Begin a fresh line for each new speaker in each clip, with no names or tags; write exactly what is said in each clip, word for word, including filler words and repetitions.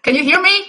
Can you hear me?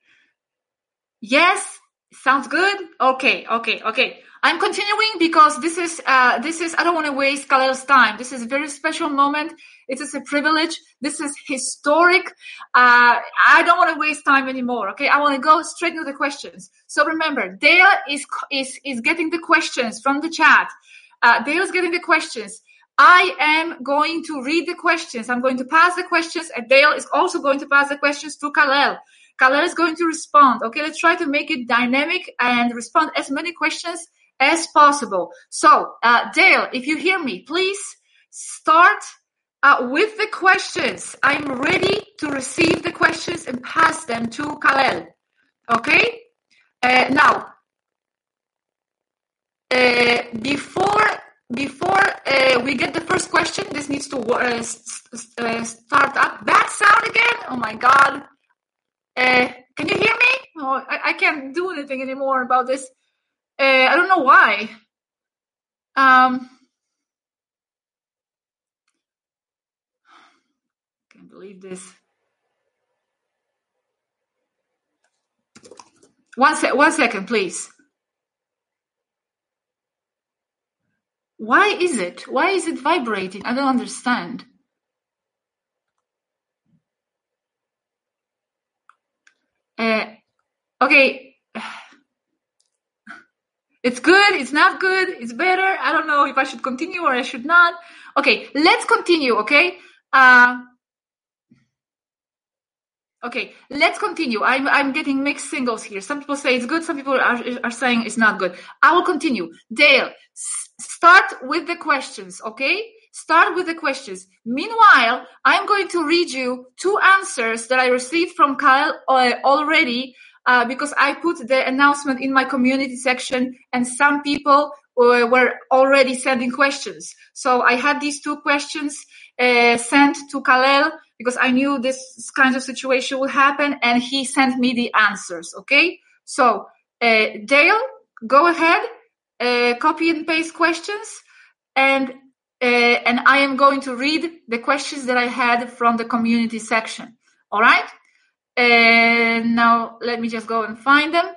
Yes? Sounds good? Okay, okay, okay. I'm continuing because this is, uh, this is, I don't want to waste Kalel's time. This is a very special moment. It is a privilege. This is historic. Uh, I don't want to waste time anymore. Okay. I want to go straight into the questions. So remember, Dale is, is, is getting the questions from the chat. Uh, Dale is getting the questions. I am going to read the questions. I'm going to pass the questions, and Dale is also going to pass the questions to Kalel. Kalel is going to respond. Okay, let's try to make it dynamic and respond as many questions as possible. So, uh, Dale, if you hear me, please start uh, with the questions. I'm ready to receive the questions and pass them to Kalel. Okay? Uh, now, uh, before before uh, we get the first question, this needs to uh, uh, start up. Bad sound again? Oh my God. Uh, can you hear me? Oh, I, I can't do anything anymore about this. Uh, I don't know why. Um, can't believe this. One sec, one second, please. Why is it? Why is it vibrating? I don't understand. Uh, okay. It's good. It's not good. It's better. I don't know if I should continue or I should not. Okay, let's continue. Okay. Uh, okay, let's continue. I'm I'm getting mixed signals here. Some people say it's good. Some people are are saying it's not good. I will continue. Dale, s- start with the questions. Okay, start with the questions. Meanwhile, I'm going to read you two answers that I received from Kyle uh, already. Uh, because I put the announcement in my community section, and some people uh, were already sending questions. So I had these two questions uh, sent to Kalel because I knew this kind of situation would happen, and he sent me the answers. Okay, so uh, Dale, go ahead, uh, copy and paste questions, and uh, and I am going to read the questions that I had from the community section. All right. And now let me just go and find them.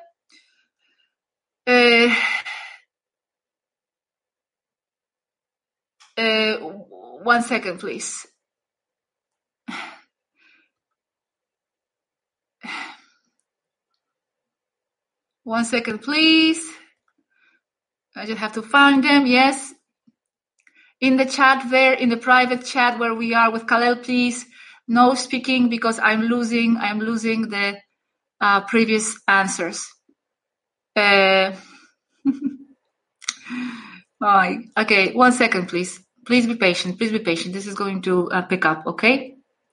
Uh, uh, one second, please. One second, please. I just have to find them. Yes. In the chat there, in the private chat where we are with Kalel, please. No speaking because I'm losing, I'm losing the uh, previous answers. Uh, oh, okay, one second, please. Please be patient. Please be patient. This is going to uh, pick up, okay?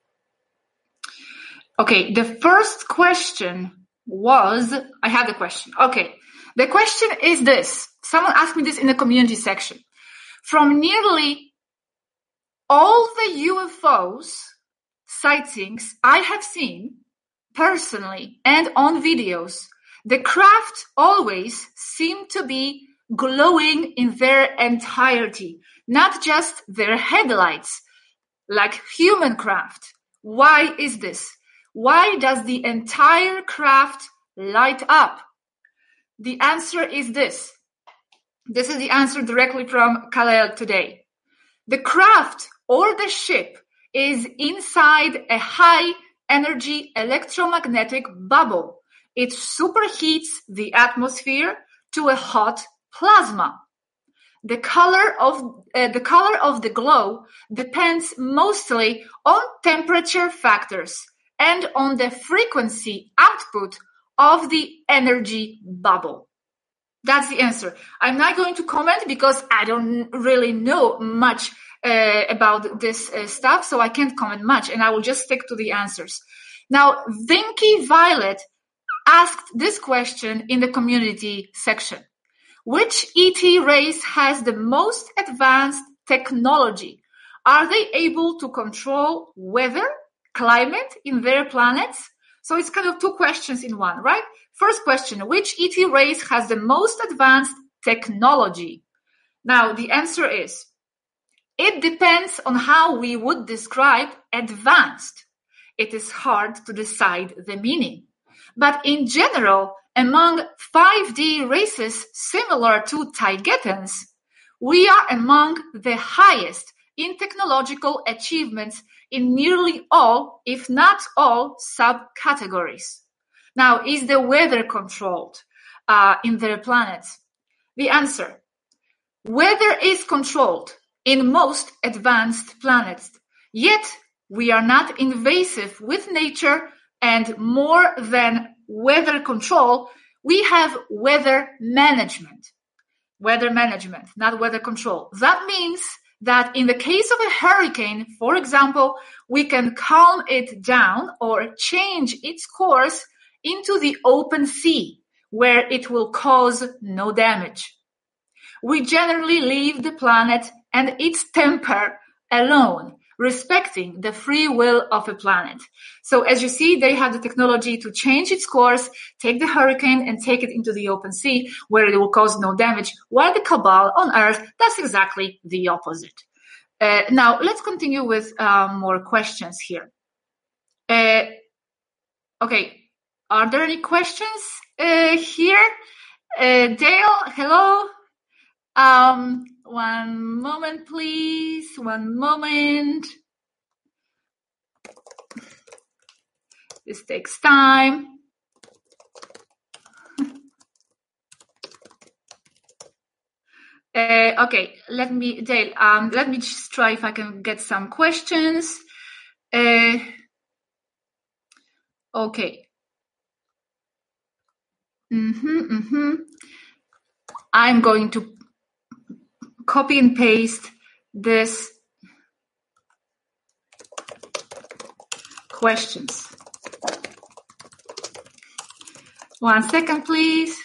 Okay, the first question was, I have the question. Okay, the question is this. Someone asked me this in the community section. From nearly all the U F Os sightings I have seen personally and on videos, the craft always seem to be glowing in their entirety, not just their headlights, like human craft. Why is this? Why does the entire craft light up? The answer is this. This is the answer directly from Kalel today. The craft or the ship is inside a high energy electromagnetic bubble. It superheats the atmosphere to a hot plasma. The color of uh, the color of the glow depends mostly on temperature factors and on the frequency output of the energy bubble. That's the answer. I'm not going to comment because I don't really know much uh, about this uh, stuff, so I can't comment much, and I will just stick to the answers. Now, Vinky Violet asked this question in the community section. Which E T race has the most advanced technology? Are they able to control weather, climate in their planets? So it's kind of two questions in one, right? First question, which E T race has the most advanced technology? Now, the answer is, it depends on how we would describe advanced. it is hard to decide the meaning. But in general, among five D races similar to Taygetans, we are among the highest in technological achievements in nearly all, if not all, subcategories. Now, is the weather controlled uh, in their planets? The answer: weather is controlled in most advanced planets, yet we are not invasive with nature, and more than weather control, we have weather management. Weather management, not weather control. That means that in the case of a hurricane, for example, we can calm it down or change its course into the open sea, where it will cause no damage. We generally leave the planet and its temper alone, respecting the free will of a planet. So as you see, they have the technology to change its course, take the hurricane and take it into the open sea where it will cause no damage, while the Cabal on Earth does exactly the opposite. Uh, now, let's continue with uh, more questions here. Uh, okay, are there any questions uh, here? Uh, Dale, hello. Um, one moment, please. One moment. This takes time. uh, okay, let me, Dale, um, let me just try if I can get some questions. Uh, okay. Mm-hmm, mm-hmm. I'm going to copy and paste this questions. One second, please.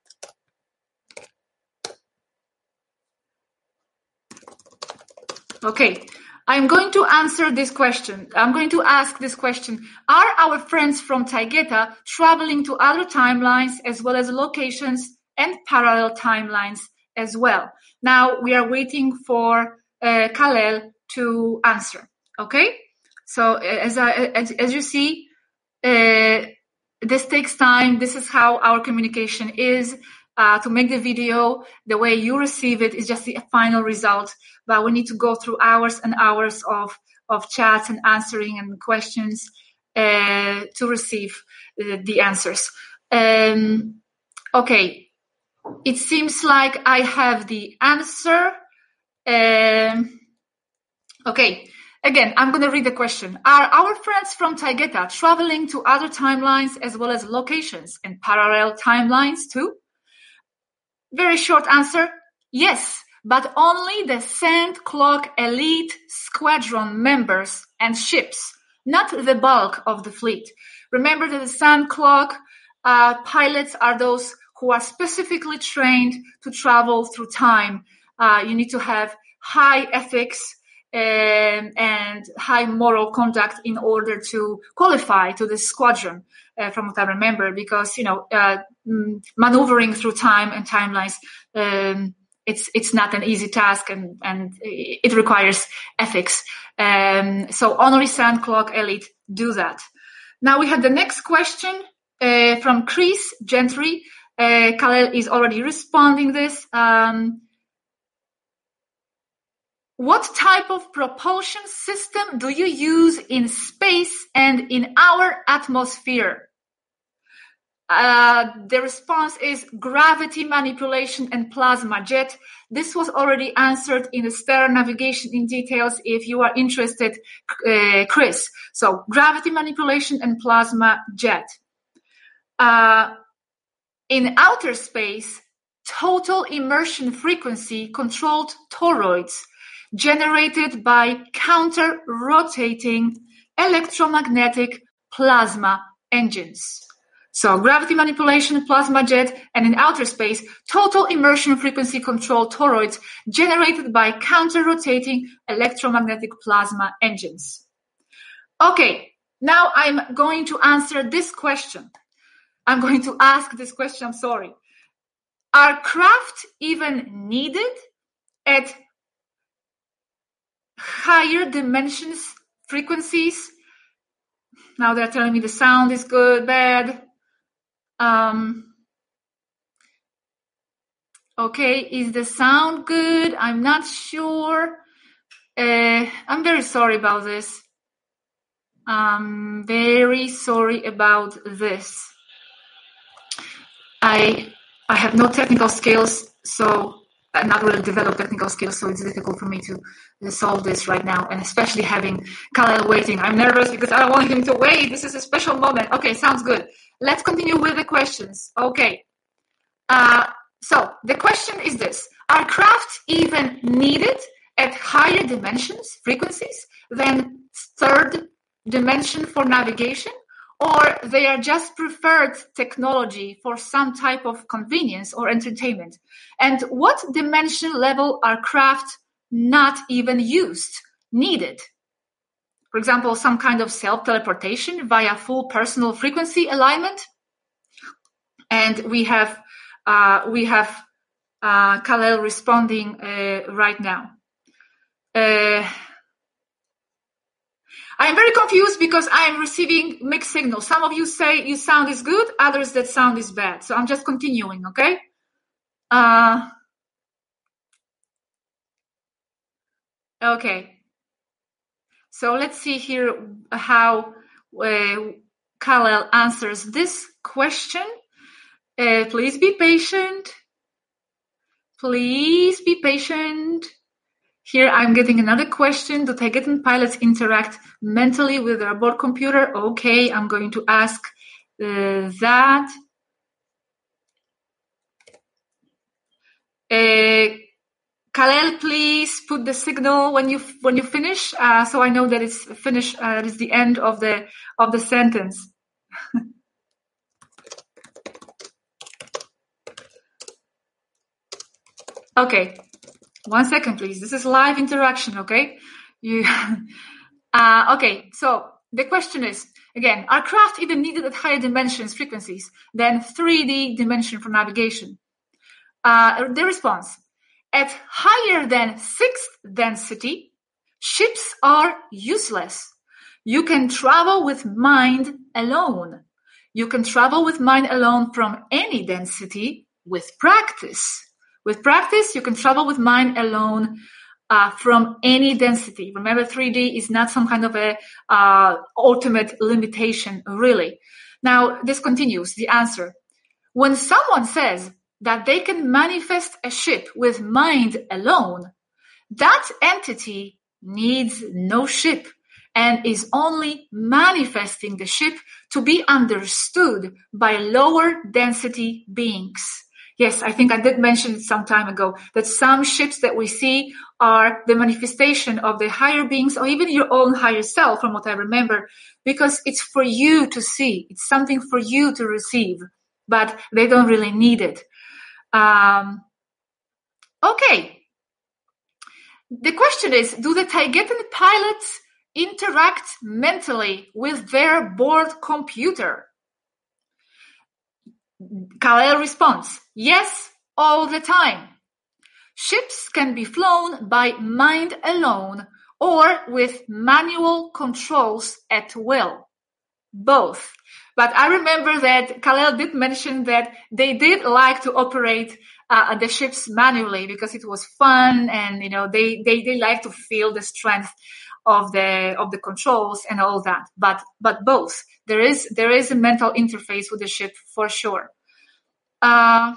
Okay, I'm going to answer this question. I'm going to ask this question. Are our friends from Taygeta traveling to other timelines as well as locations and parallel timelines as well? Now we are waiting for uh, Kalel to answer. Okay, so as I, as, as you see, uh, this takes time. This is how our communication is. Uh, to make the video, the way you receive it is just the final result. But we need to go through hours and hours of of chats and answering and questions uh, to receive the, the answers. Um, okay. It seems like I have the answer. Um, okay, again, I'm going to read the question. Are our friends from Taygeta traveling to other timelines as well as locations and parallel timelines too? Very short answer, yes, but only the Sand Clock Elite Squadron members and ships, not the bulk of the fleet. Remember that the Sand Clock uh, pilots are those who are specifically trained to travel through time. Uh, you need to have high ethics um, and high moral conduct in order to qualify to this squadron, uh, from what I remember, because, you know, uh, maneuvering through time and timelines, um, it's it's not an easy task, and, and it requires ethics. Um, so only Sand Clock Elite do that. Now we have the next question uh, from Chris Gentry. Uh, Kalel is already responding this. Um, what type of propulsion system do you use in space and in our atmosphere? Uh, the response is gravity manipulation and plasma jet. This was already answered in the stellar navigation in details if you are interested, uh, Chris. So gravity manipulation and plasma jet. Uh, In outer space, total immersion frequency controlled toroids generated by counter-rotating electromagnetic plasma engines. So gravity manipulation, plasma jet, and in outer space, total immersion frequency controlled toroids generated by counter-rotating electromagnetic plasma engines. Okay, now I'm going to answer this question. I'm going to ask this question, I'm sorry. Are craft even needed at higher dimensions, frequencies? Now they're telling me the sound is good, bad. Um, okay, is the sound good? I'm not sure. Uh, I'm very sorry about this. I'm very sorry about this. I I have no technical skills, so I'm not really developed technical skills, so it's difficult for me to solve this right now, and especially having Khalel waiting. I'm nervous because I don't want him to wait. This is a special moment. Okay, sounds good. Let's continue with the questions. Okay. Uh, so the question is this. Are crafts even needed at higher dimensions, frequencies, than third dimension for navigation? Or they are just preferred technology for some type of convenience or entertainment? And what dimension level are crafts not even used, needed? For example, some kind of self-teleportation via full personal frequency alignment. And we have uh, we have uh, Khalel responding uh, right now. Uh, I am very confused because I am receiving mixed signals. Some of you say your sound is good, others that sound is bad. So I'm just continuing, okay? Uh, okay. So let's see here how uh, Khalel answers this question. Uh, please be patient. Please be patient. Here I'm getting another question. Do Taigetan pilots interact mentally with their board computer? Okay, I'm going to ask uh, that. Uh, Khalel, please put the signal when you when you finish, uh, so I know that it's finished. Uh, it's the end of the of the sentence. Okay. One second, please. This is live interaction, okay? You, uh, okay, so the question is, again, are craft even needed at higher dimensions, frequencies, than three D dimension for navigation? Uh, the response, at higher than sixth density, ships are useless. You can travel with mind alone. You can travel with mind alone from any density with practice. With practice, you can travel with mind alone uh, from any density. Remember, three D is not some kind of a uh, ultimate limitation, really. Now, this continues, the answer. When someone says that they can manifest a ship with mind alone, that entity needs no ship and is only manifesting the ship to be understood by lower density beings. Yes, I think I did mention some time ago that some ships that we see are the manifestation of the higher beings or even your own higher self, from what I remember, because it's for you to see. It's something for you to receive, but they don't really need it. Um, okay. The question is, do the Taigetan pilots interact mentally with their board computer? Khalel responds, yes, all the time. Ships can be flown by mind alone or with manual controls at will. Both. But I remember that Khalel did mention that they did like to operate uh, the ships manually because it was fun and, you know, they, they, they like to feel the strength of the, of the controls and all that. But, but both. There is, there is a mental interface with the ship for sure. Uh,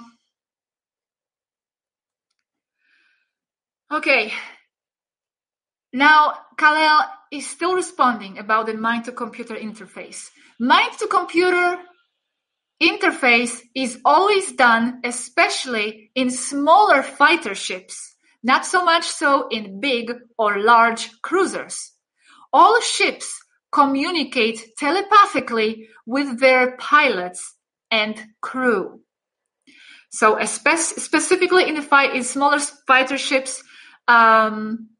okay. Now, Khalel is still responding about the mind-to-computer interface. Mind-to-computer interface is always done, especially in smaller fighter ships, not so much so in big or large cruisers. All ships communicate telepathically with their pilots and crew. So spe- specifically in the fight, in smaller fighter ships, um,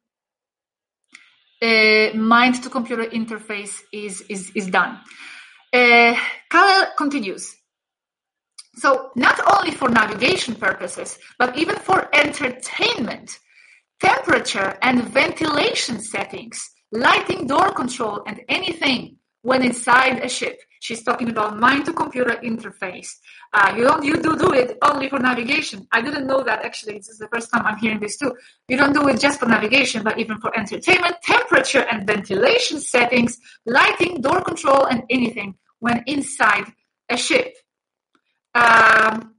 uh, mind-to-computer interface is, is, is done. Uh, Khalel continues. So not only for navigation purposes, but even for entertainment, temperature and ventilation settings, lighting, door control, and anything when inside a ship. She's talking about mind-to-computer interface. Uh, you don't, you do do it only for navigation. I didn't know that, actually. This is the first time I'm hearing this too. You don't do it just for navigation, but even for entertainment, temperature and ventilation settings, lighting, door control, and anything when inside a ship. Um,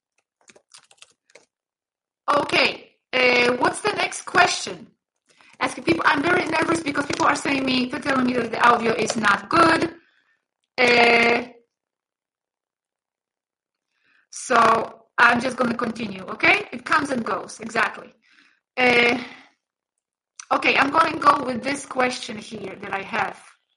okay, uh, what's the next question? Asking people, I'm very nervous because people are saying me, telling me that the audio is not good. Uh, so I'm just going to continue, okay? It comes and goes, exactly. Uh, okay, I'm going to go with this question here that I have.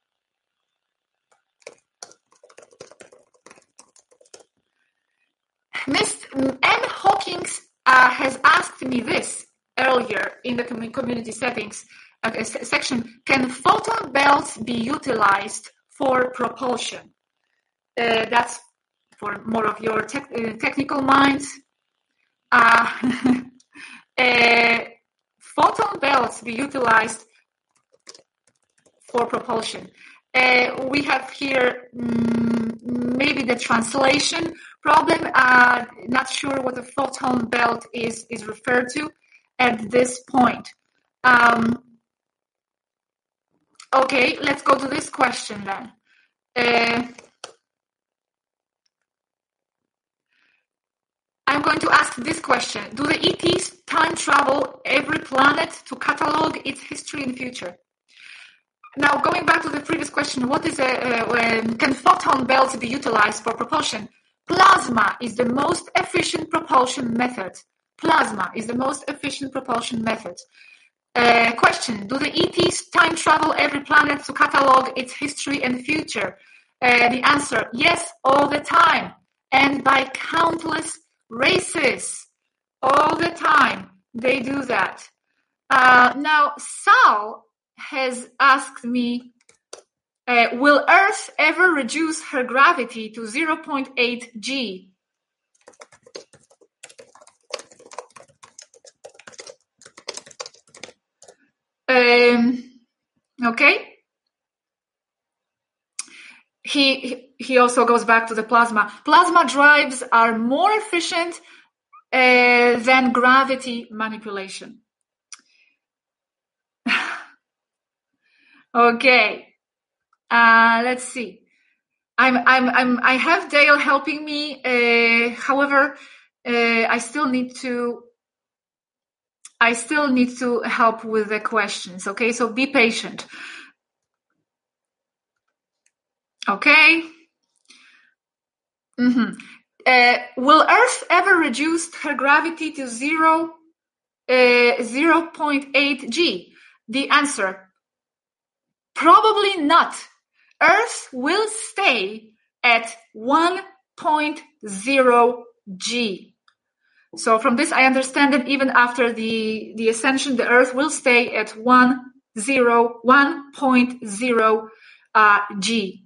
Miss M. Hawkins uh, has asked me this earlier in the community settings uh, section. Can photon belts be utilized for propulsion? Uh, that's for more of your tech, uh, technical minds. Uh, uh, photon belts be utilized for propulsion. Uh, we have here um, maybe the translation problem. Uh, not sure what a photon belt is, is referred to at this point. Um, okay, let's go to this question then. Uh, I'm going to ask this question. Do the E Ts time travel every planet to catalog its history and future? Now, going back to the previous question, what is a, uh, can photon belts be utilized for propulsion? Plasma is the most efficient propulsion method. Plasma is the most efficient propulsion method. Uh, question, do the E Ts time travel every planet to catalog its history and future? Uh, the answer, yes, all the time. And by countless races. All the time, they do that. Uh, now, Sal has asked me, uh, will Earth ever reduce her gravity to zero point eight G? Um, okay. He he also goes back to the plasma. Plasma drives are more efficient uh, than gravity manipulation. Okay. Uh, let's see. I'm, I'm, I'm, I have Dale helping me. Uh, however, uh, I still need to, I still need to help with the questions. Okay. So be patient. Okay. Mm-hmm. Uh, will Earth ever reduce her gravity to zero, uh, zero point eight G? The answer, probably not. Earth will stay at one point zero G. So from this, I understand that even after the, the ascension, the Earth will stay at one point zero uh, G.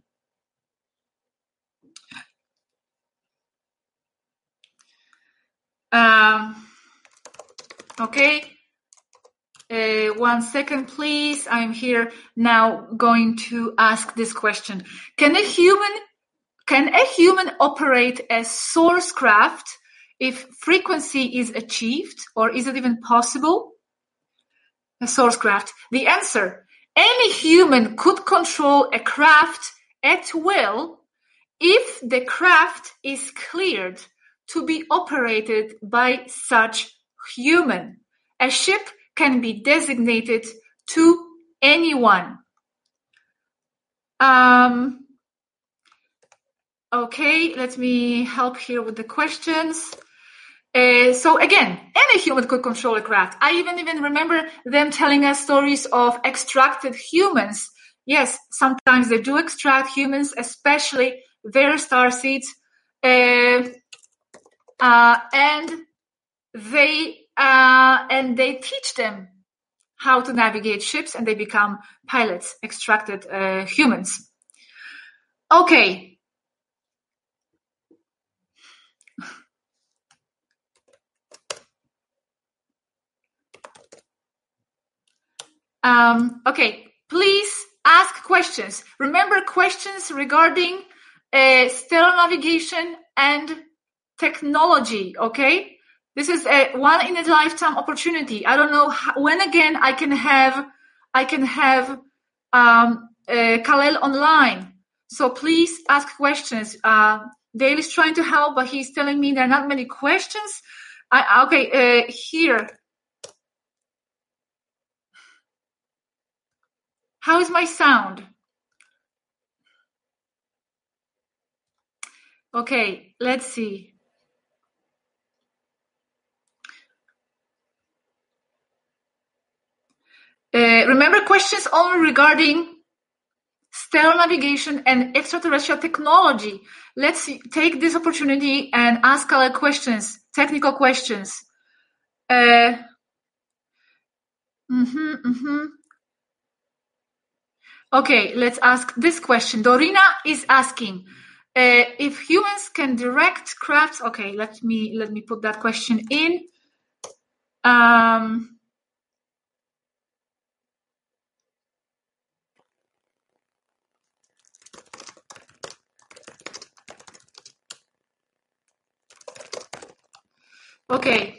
Um, okay. Uh, one second, please. I'm here now going to ask this question. Can a human, can a human operate a source craft if frequency is achieved, or is it even possible? A source craft. The answer, any human could control a craft at will if the craft is cleared to be operated by such human. A ship can be designated to anyone. Um, okay, let me help here with the questions. Uh, so again, any human could control a craft. I even even remember them telling us stories of extracted humans. Yes, sometimes they do extract humans, especially their star seeds, uh, uh, and they uh, and they teach them how to navigate ships, and they become pilots, extracted uh, humans. Okay. Um, okay, please ask questions. Remember, questions regarding uh, stellar navigation and technology, okay? This is a one in a lifetime opportunity. I don't know how, when again I can have I can have um, uh, Kalel online. So please ask questions. Uh, Dale is trying to help, but he's telling me there are not many questions. I, okay, uh, here. How is my sound? Okay, let's see. Uh, remember, questions only regarding stellar navigation and extraterrestrial technology. Let's see, take this opportunity and ask our questions, technical questions. Uh, mm-hmm, mm-hmm. Okay, let's ask this question. Dorina is asking uh, if humans can direct crafts. Okay, let me let me put that question in. Um, okay.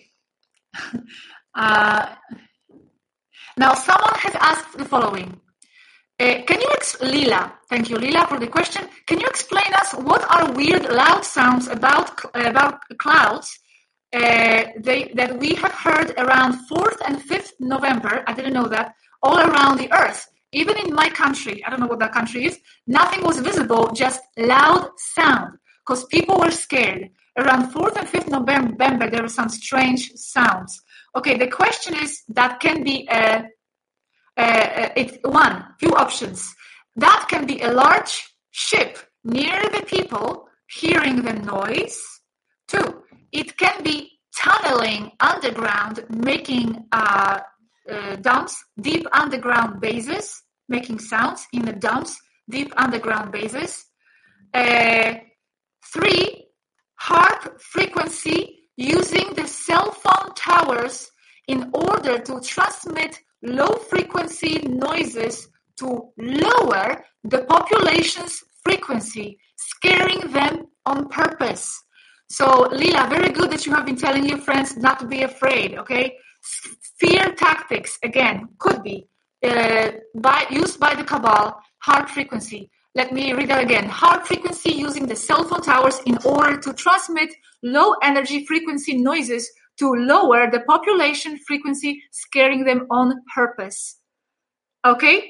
Uh, now, someone has asked the following. Uh, can you, ex- Lila, thank you, Lila, for the question. Can you explain us what are weird, loud sounds about about clouds uh, they, that we have heard around fourth and fifth November? I didn't know that. All around the Earth, even in my country, I don't know what that country is. Nothing was visible, just loud sound, because people were scared. Around fourth and fifth November, there were some strange sounds. Okay, the question is that can be a Uh, it, one, few options. That can be a large ship near the people hearing the noise. Two, it can be tunneling underground, making uh, uh, dumps, deep underground bases, making sounds in the dumps, deep underground bases. Uh, three, harp frequency using the cell phone towers in order to transmit low-frequency noises to lower the population's frequency, scaring them on purpose. So, Lila, very good that you have been telling your friends not to be afraid, okay? Fear tactics, again, could be uh, by, used by the Cabal, hard frequency. Let me read that again. Hard frequency using the cell phone towers in order to transmit low-energy frequency noises to lower the population frequency, scaring them on purpose. Okay?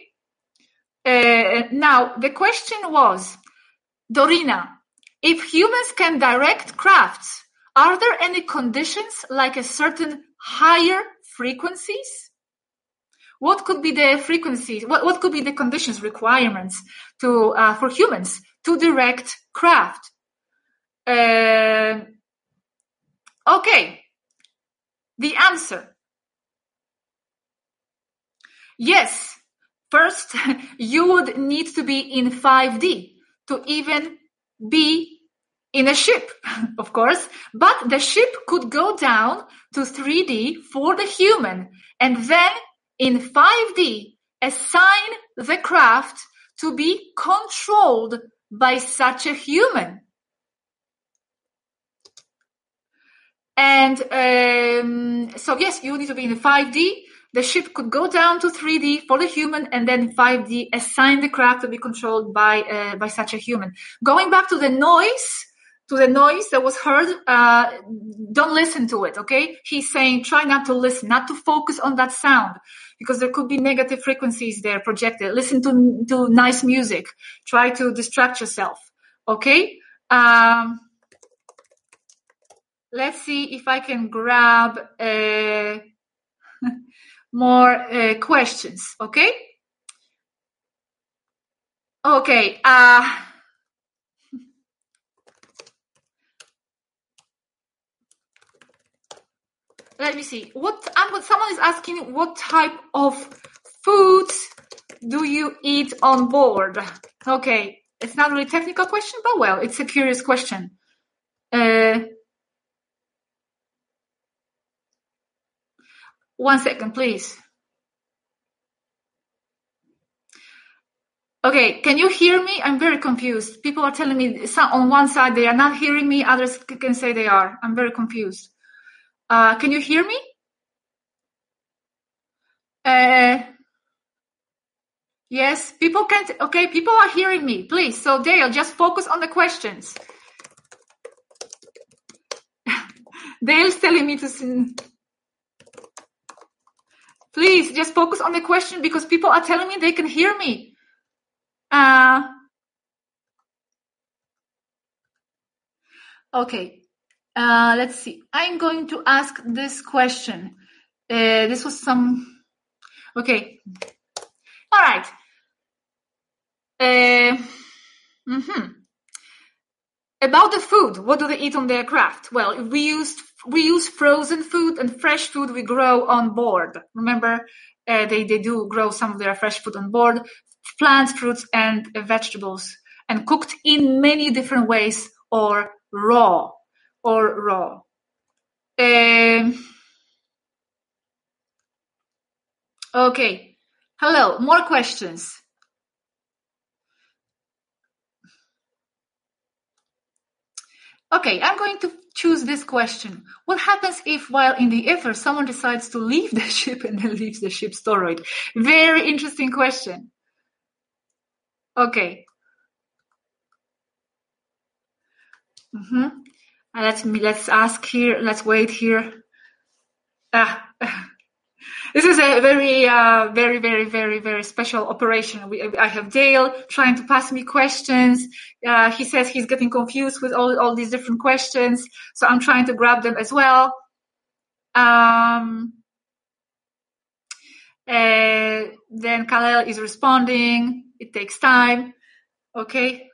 Uh, now, the question was, Dorina, if humans can direct crafts, are there any conditions like a certain higher frequencies? What could be the frequencies? What, what could be the conditions, requirements to uh, for humans to direct craft? Uh, okay. The answer. Yes. First, you would need to be in five D to even be in a ship, of course, but the ship could go down to three D for the human and then in five D assign the craft to be controlled by such a human. And um, so, yes, you need to be in five D. The ship could go down to three D for the human, and then five D assign the craft to be controlled by uh, by such a human. Going back to the noise, to the noise that was heard, uh, don't listen to it, okay? He's saying try not to listen, not to focus on that sound, because there could be negative frequencies there projected. Listen to, to nice music. Try to distract yourself, okay? Um, let's see if I can grab uh, more uh, questions, okay? Okay. Uh, let me see. What um, someone is asking, what type of foods do you eat on board? Okay, it's not really a technical question, but well, it's a curious question. Uh, one second, please. Okay, can you hear me? I'm very confused. People are telling me some, on one side they are not hearing me, others can say they are. I'm very confused. Uh, can you hear me? Uh, yes, people can't. Okay, people are hearing me. Please, so Dale, just focus on the questions. Dale's telling me to sing. Please, just focus on the question because people are telling me they can hear me. Uh, okay, uh, let's see. I'm going to ask this question. Uh, this was some... Okay. All right. Uh, mm-hmm. About the food, what do they eat on the aircraft? Well, we used we use frozen food and fresh food we grow on board. Remember, uh, they they do grow some of their fresh food on board, plants, fruits, and uh, vegetables, and cooked in many different ways or raw, or raw. Um, okay. Hello. More questions. Okay, I'm going to choose this question. What happens if, while in the ether, someone decides to leave the ship and then leaves the ship's toroid? Very interesting question. Okay. Mm-hmm. Let's let's ask here. Let's wait here. Ah. This is a very, uh, very, very, very, very special operation. We, I have Dale trying to pass me questions. Uh, he says he's getting confused with all, all these different questions. So I'm trying to grab them as well. Um, uh, then Kalel is responding. It takes time. Okay.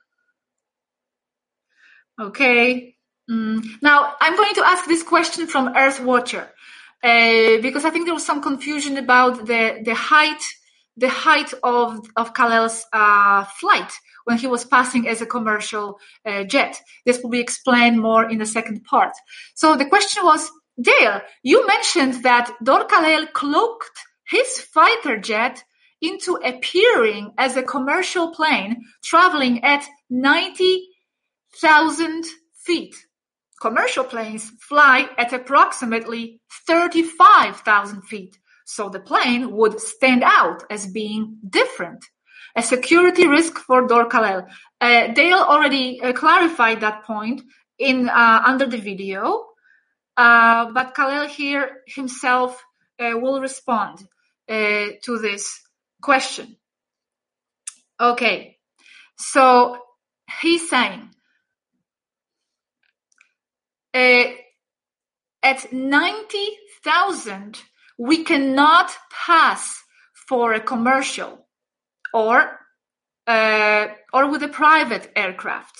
Okay. Mm. Now I'm going to ask this question from Earthwatcher. Uh, because I think there was some confusion about the, the height, the height of, of Kalel's, uh, flight when he was passing as a commercial, uh, jet. This will be explained more in the second part. So the question was, Dale, you mentioned that Dor Kalel cloaked his fighter jet into appearing as a commercial plane traveling at ninety thousand feet. Commercial planes fly at approximately thirty-five thousand feet, so the plane would stand out as being different. A security risk for Dor Kalel. Uh, Dale already uh, clarified that point in uh, under the video, uh, but Kalel here himself uh, will respond uh, to this question. Okay, so he's saying, Uh, at ninety thousand, we cannot pass for a commercial or uh, or with a private aircraft.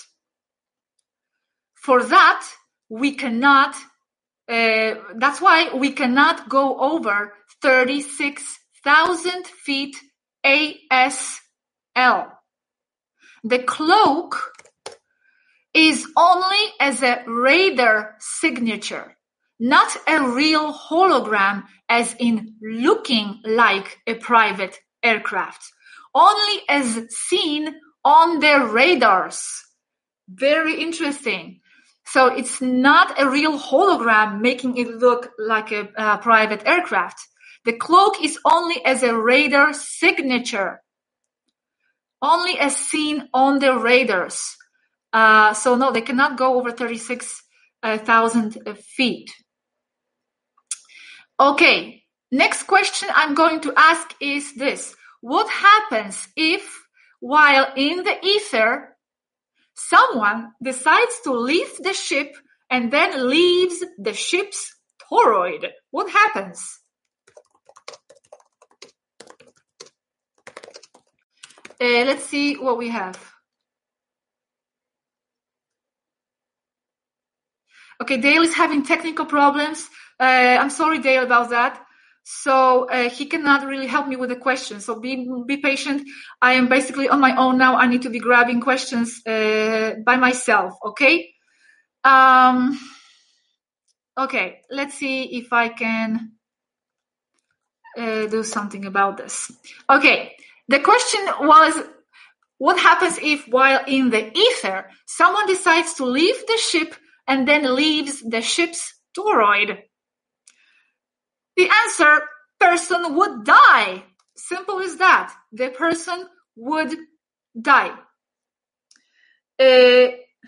For that, we cannot, uh, that's why we cannot go over thirty-six thousand feet A S L. The cloak is only as a radar signature, not a real hologram as in looking like a private aircraft, only as seen on their radars. Very interesting. So it's not a real hologram making it look like a, a private aircraft. The cloak is only as a radar signature, only as seen on their radars. Uh, so no, they cannot go over thirty-six thousand feet. Okay, next question I'm going to ask is this. What happens if, while in the ether, someone decides to leave the ship and then leaves the ship's toroid? What happens? Uh, let's see what we have. Okay, Dale is having technical problems. Uh, I'm sorry, Dale, about that. So uh, he cannot really help me with the questions. So be be patient. I am basically on my own now. I need to be grabbing questions uh, by myself. Okay. Um. Okay. Let's see if I can uh, do something about this. Okay. The question was, what happens if while in the ether, someone decides to leave the ship and then leaves the ship's toroid? The answer, person would die. Simple as that. The person would die. Uh,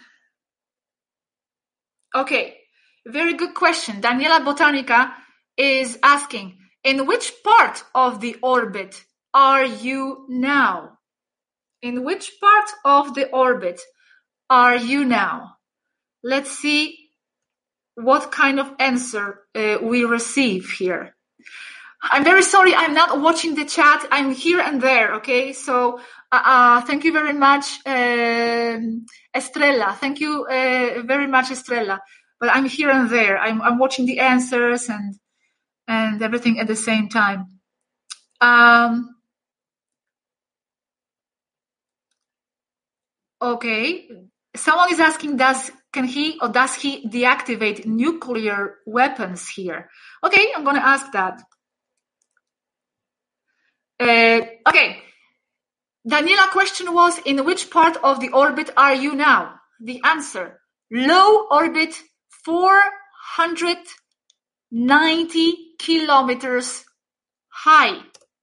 okay, very good question. Daniela Botanica is asking, in which part of the orbit are you now? In which part of the orbit are you now? Let's see what kind of answer uh, we receive here. I'm very sorry, I'm not watching the chat. I'm here and there, okay? So uh, uh, thank you very much, uh, Estrella. Thank you uh, very much, Estrella. But I'm here and there. I'm, I'm watching the answers and and everything at the same time. Um, okay. Someone is asking, does can he or does he deactivate nuclear weapons here? Okay, I'm going to ask that. Uh, okay. Daniela question was, in which part of the orbit are you now? The answer, low orbit, four hundred ninety kilometers high.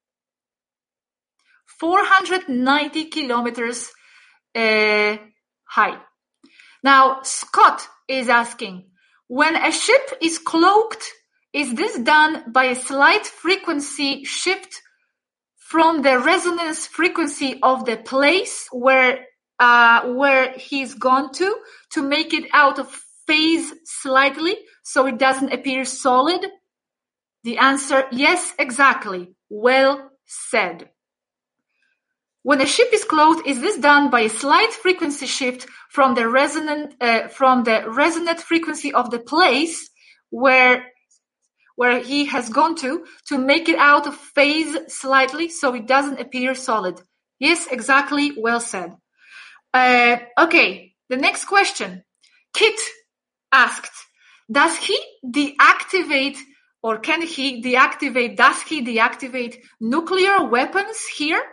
four hundred ninety kilometers uh, high. Now, Scott is asking, when a ship is cloaked, is this done by a slight frequency shift from the resonance frequency of the place where uh, where he's gone to, to make it out of phase slightly so it doesn't appear solid? The answer, yes, exactly. Well said. When a ship is clothed, is this done by a slight frequency shift from the resonant uh, from the resonant frequency of the place where where he has gone to, to make it out of phase slightly so it doesn't appear solid? Yes, exactly. Well said. Uh, okay, the next question. Kit asked, does he deactivate or can he deactivate, does he deactivate nuclear weapons here?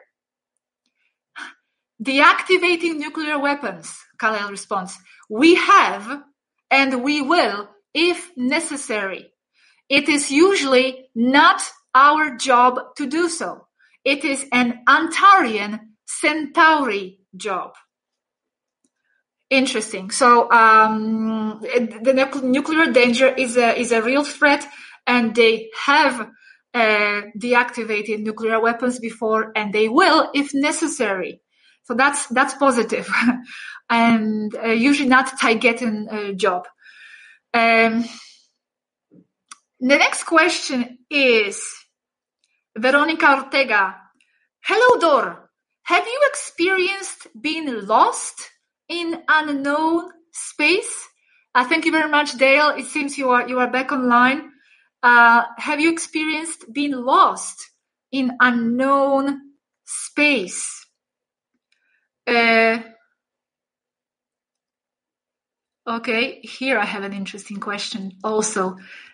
Deactivating nuclear weapons, Kal-El responds, we have and we will if necessary. It is usually not our job to do so. It is an Antarian Centauri job. Interesting. So um, the nuclear danger is a is a real threat, and they have uh, deactivated nuclear weapons before, and they will if necessary. So that's that's positive, and uh, usually not Taigetan uh, job. Um, the next question is Veronica Ortega. Hello, Dor. Have you experienced being lost in unknown space? Uh, thank you very much, Dale. It seems you are you are back online. Uh, have you experienced being lost in unknown space? Uh, okay, here I have an interesting question also.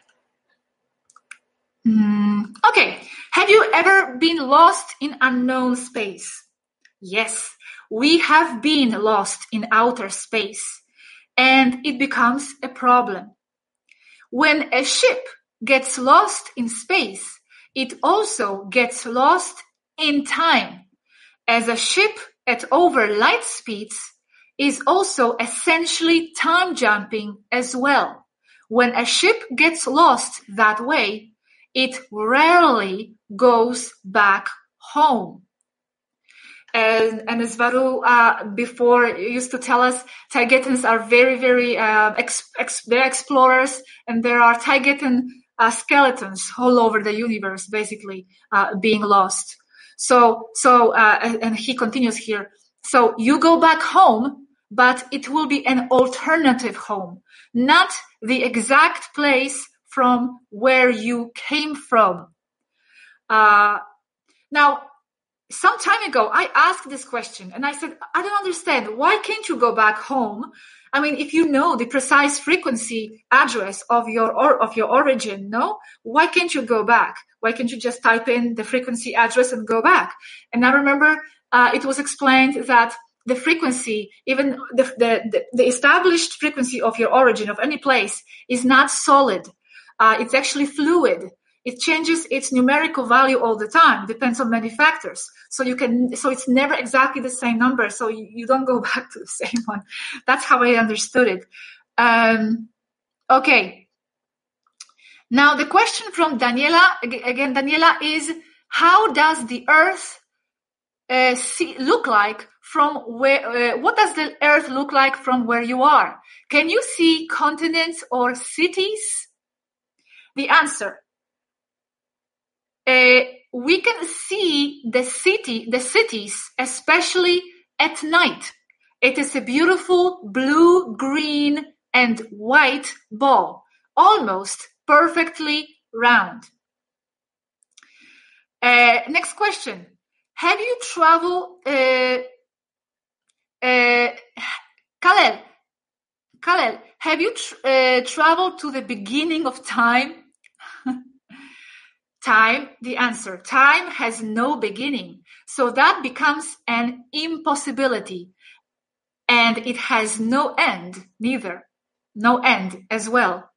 Mm, okay, have you ever been lost in unknown space? Yes, we have been lost in outer space, and it becomes a problem. When a ship gets lost in space, it also gets lost in time, as a ship at over light speeds is also essentially time jumping as well. When a ship gets lost that way, it rarely goes back home. And, and as Varu uh, before used to tell us, Taigetans are very, very, uh, ex, ex, they're explorers, and there are Taigetan uh, skeletons all over the universe, basically, uh, being lost. So, so, uh, and he continues here. So you go back home, but it will be an alternative home, not the exact place from where you came from. Uh, now, some time ago, I asked this question and I said, I don't understand. Why can't you go back home? I mean, if you know the precise frequency address of your or of your origin, no? Why can't you go back? Why can't you just type in the frequency address and go back? And I remember uh, it was explained that the frequency, even the, the, the established frequency of your origin of any place is not solid. Uh, it's actually fluid. It changes its numerical value all the time, depends on many factors. So you can, so it's never exactly the same number. So you, you don't go back to the same one. That's how I understood it. Um, okay. Now the question from Daniela, again, Daniela, is how does the Earth uh, see, look like from where, uh, what does the Earth look like from where you are? Can you see continents or cities? The answer. Uh, we can see the city, the cities, especially at night. It is a beautiful blue, green, and white ball, almost perfectly round. Uh, next question. Have you traveled, uh, uh, Kalel, Kalel, have you tr- uh, traveled to the beginning of time? Time, the answer. Time has no beginning. So that becomes an impossibility. And it has no end, neither. No end as well.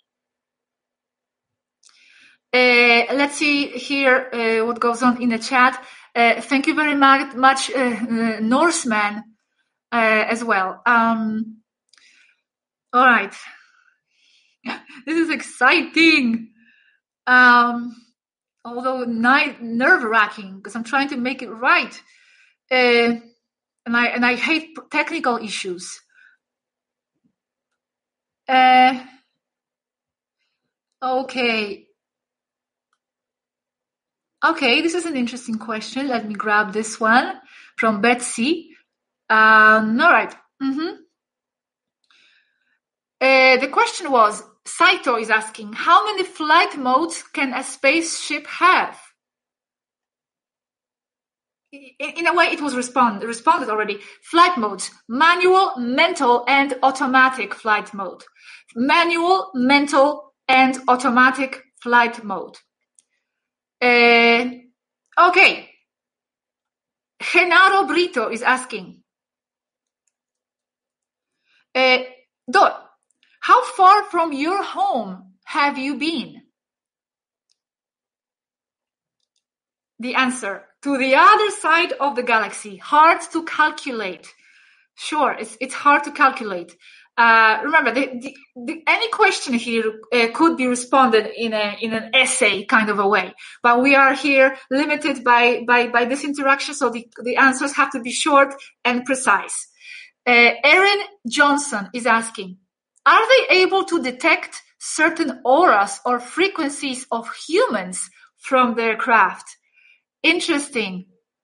Uh, let's see here uh, what goes on in the chat. Uh, thank you very much, much uh, uh, Norseman uh, as well. Um, all right. This is exciting. Um, although ni- nerve-wracking, because I'm trying to make it right. Uh, and I and I hate technical issues. Uh, okay. Okay, this is an interesting question. Let me grab this one from Betsy. Um, all right. Mm-hmm. Uh, the question was, Saito is asking, how many flight modes can a spaceship have? In, in a way, it was respond, responded already. Flight modes, manual, mental, and automatic flight mode. Manual, mental, and automatic flight mode. Uh, okay. Genaro Brito is asking, uh, Dor, how far from your home have you been? The answer, to the other side of the galaxy. Hard to calculate. Sure, it's it's hard to calculate. Uh, remember, the, the, the, any question here uh, could be responded in a in an essay kind of a way, but we are here limited by by by this interaction, so the the answers have to be short and precise. Uh, Erin Johnson is asking, are they able to detect certain auras or frequencies of humans from their craft? Interesting.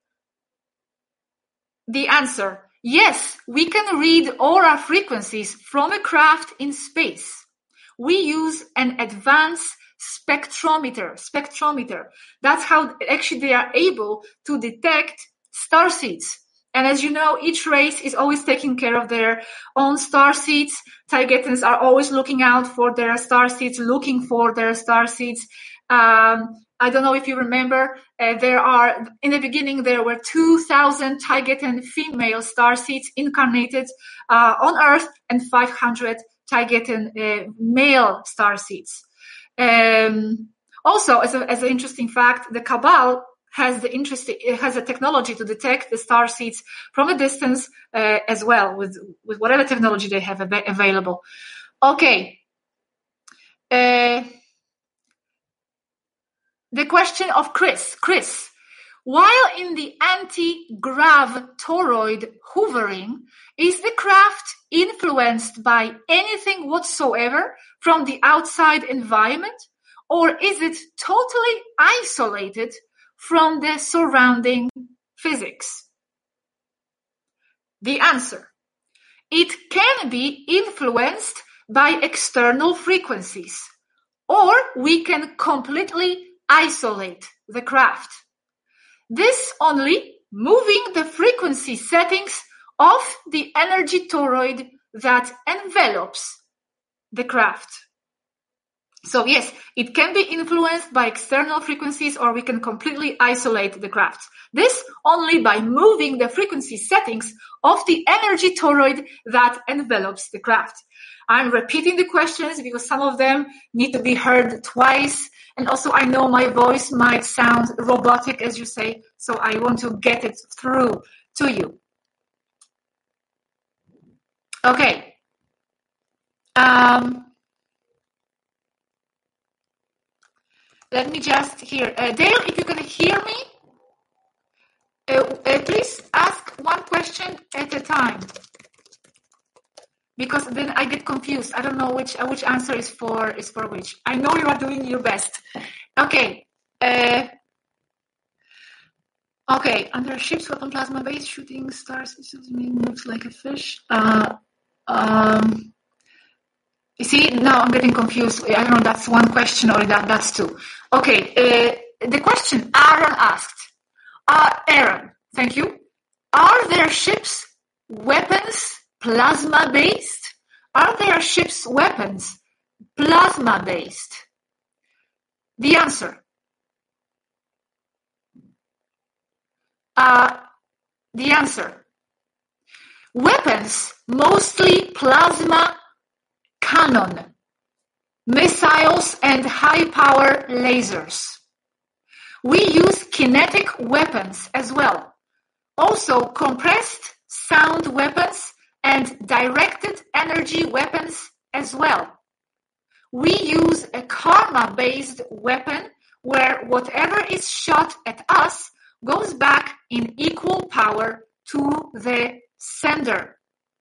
The answer. Yes, we can read aura frequencies from a craft in space. We use an advanced spectrometer. Spectrometer. That's how actually they are able to detect starseeds. And as you know, each race is always taking care of their own starseeds. Taygetans are always looking out for their starseeds, looking for their starseeds. Um, I don't know if you remember, uh, there are, in the beginning, there were two thousand Taygetan female starseeds incarnated uh, on Earth and five hundred Taygetan uh, male starseeds. Um, also, as, a, as an interesting fact, the Cabal has the interest, it has a technology to detect the starseeds from a distance uh, as well, with, with whatever technology they have av- available. Okay. Uh, The question of Chris. Chris, while in the anti-grav toroid hovering, is the craft influenced by anything whatsoever from the outside environment, or is it totally isolated from the surrounding physics? The answer. It can be influenced by external frequencies, or we can completely isolate the craft. This only moving the frequency settings of the energy toroid that envelops the craft. So yes, it can be influenced by external frequencies, or we can completely isolate the craft. This only by moving the frequency settings of the energy toroid that envelops the craft. I'm repeating the questions because some of them need to be heard twice. And also I know my voice might sound robotic, as you say, so I want to get it through to you. Okay. Um, let me just hear. Uh, Dale, if you can hear me, uh, uh, please ask one question at a time, because then I get confused. I don't know which uh, which answer is for is for which. I know you are doing your best. Okay. Uh, okay. Under ship's weapon plasma base, shooting stars moves like a fish. Uh, um. You see, now I'm getting confused. I don't know, that's one question or that that's two. Okay, uh, the question Aaron asked. Uh, Aaron, thank you. Are their ships' weapons plasma-based? Are their ships' weapons plasma-based? The answer. Uh, the answer. Weapons, mostly plasma cannon, missiles, and high-power lasers. We use kinetic weapons as well. Also compressed sound weapons and directed energy weapons as well. We use a karma-based weapon where whatever is shot at us goes back in equal power to the sender.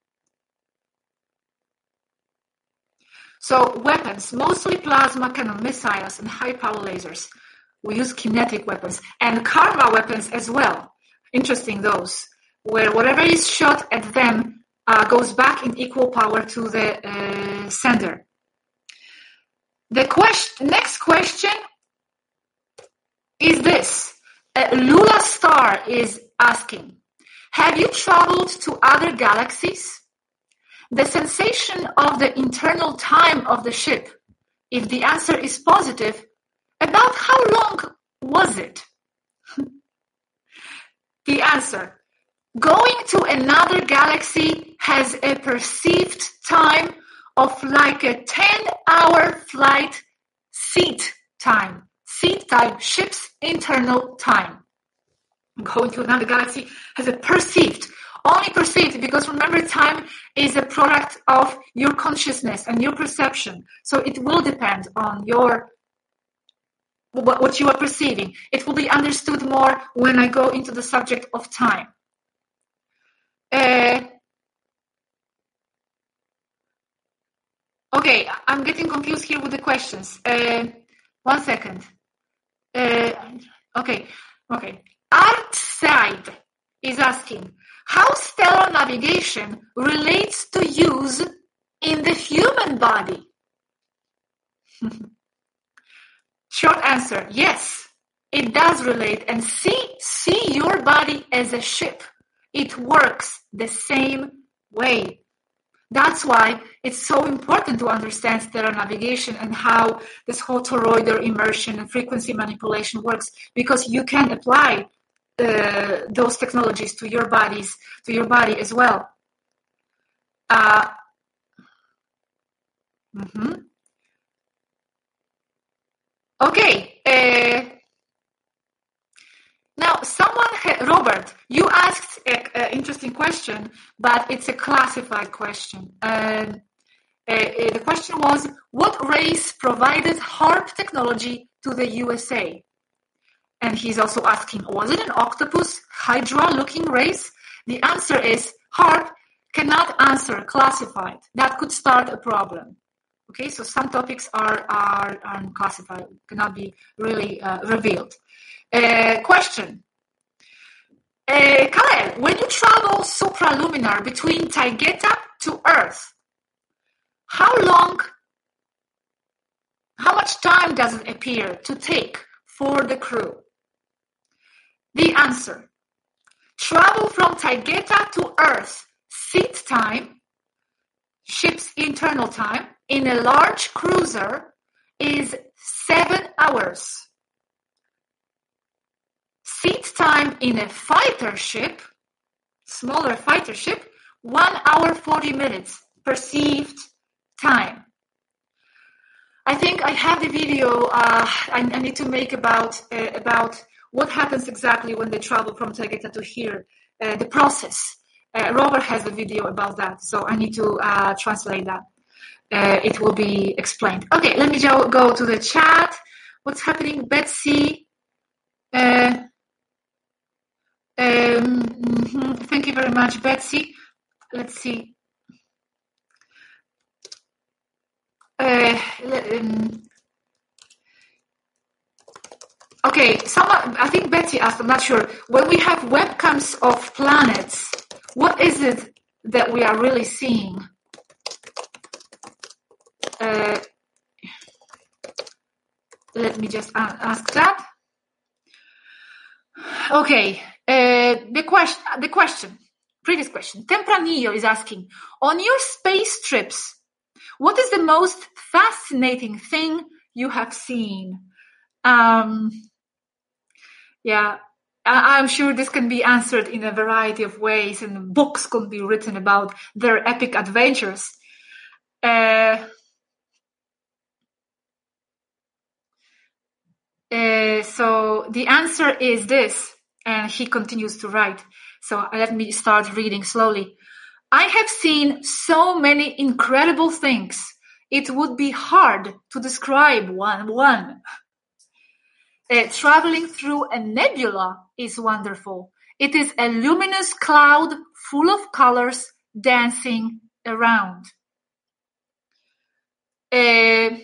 So weapons, mostly plasma cannon, missiles, and high-power lasers. We use kinetic weapons and karma weapons as well. Interesting, those, where whatever is shot at them uh, goes back in equal power to the uh, sender. The question, next question is this. Uh, Lula Star is asking, have you traveled to other galaxies? The sensation of the internal time of the ship, if the answer is positive, about how long was it? The answer, going to another galaxy has a perceived time of like a ten-hour flight seat time. Seat time, ship's internal time. Going to another galaxy has a perceived Only perceived, because remember, time is a product of your consciousness and your perception. So it will depend on your what, what you are perceiving. It will be understood more when I go into the subject of time. Uh, okay, I'm getting confused here with the questions. Uh, one second. Uh, okay, okay. Artside is asking, how stellar navigation relates to use in the human body? Short answer, yes, it does relate. And see, see your body as a ship. It works the same way. That's why it's so important to understand stellar navigation and how this whole toroidal immersion and frequency manipulation works, because you can apply Uh, those technologies to your bodies, to your body as well. Uh, mm-hmm. Okay. Uh, now, someone, ha- Robert, you asked an interesting question, but it's a classified question. Uh, uh, the question was, what race provided HAARP technology to the U S A? And he's also asking, was it an octopus, hydra-looking race? The answer is HAARP cannot answer classified. That could start a problem. Okay, so some topics are, are, are unclassified, cannot be really uh, revealed. Uh, question. Uh, Khaled, when you travel supraluminar between Taygeta to Earth, how long, how much time does it appear to take for the crew? The answer, travel from Taygeta to Earth, seat time, ship's internal time, in a large cruiser is seven hours. Seat time in a fighter ship, smaller fighter ship, one hour forty minutes perceived time. I think I have the video uh, I, I need to make about uh, about what happens exactly when they travel from Tegeta to here, uh, the process. Uh, Robert has a video about that, so I need to uh, translate that. Uh, it will be explained. Okay, let me go, go to the chat. What's happening? Betsy. Uh, um, mm-hmm. Thank you very much, Betsy. Let's see. Uh, um, okay, someone, I think Betsy asked, I'm not sure. When we have webcams of planets, what is it that we are really seeing? Uh, let me just ask that. Okay, uh, the question, the question, previous question. Tempranillo is asking, on your space trips, what is the most fascinating thing you have seen? Um, yeah, I- I'm sure this can be answered in a variety of ways, and books could be written about their epic adventures. Uh, uh, so the answer is this, and he continues to write. So let me start reading slowly. I have seen so many incredible things. It would be hard to describe one one. Uh, traveling through a nebula is wonderful. It is a luminous cloud full of colors dancing around. Uh,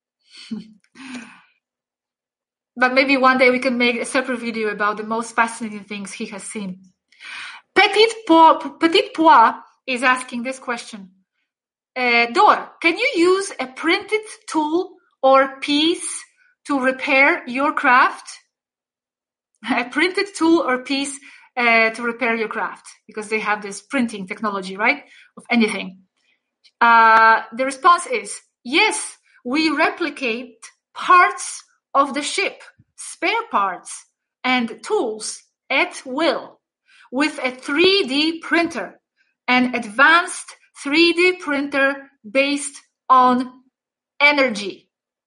but maybe one day we can make a separate video about the most fascinating things he has seen. Petit Pois, Petit Pois is asking this question. Uh, Dor, can you use a printed tool or piece to repair your craft? A printed tool or piece uh, to repair your craft, because they have this printing technology, right, of anything. Uh, the response is, yes, we replicate parts of the ship, spare parts, and tools at will with a three D printer, an advanced three D printer based on energy.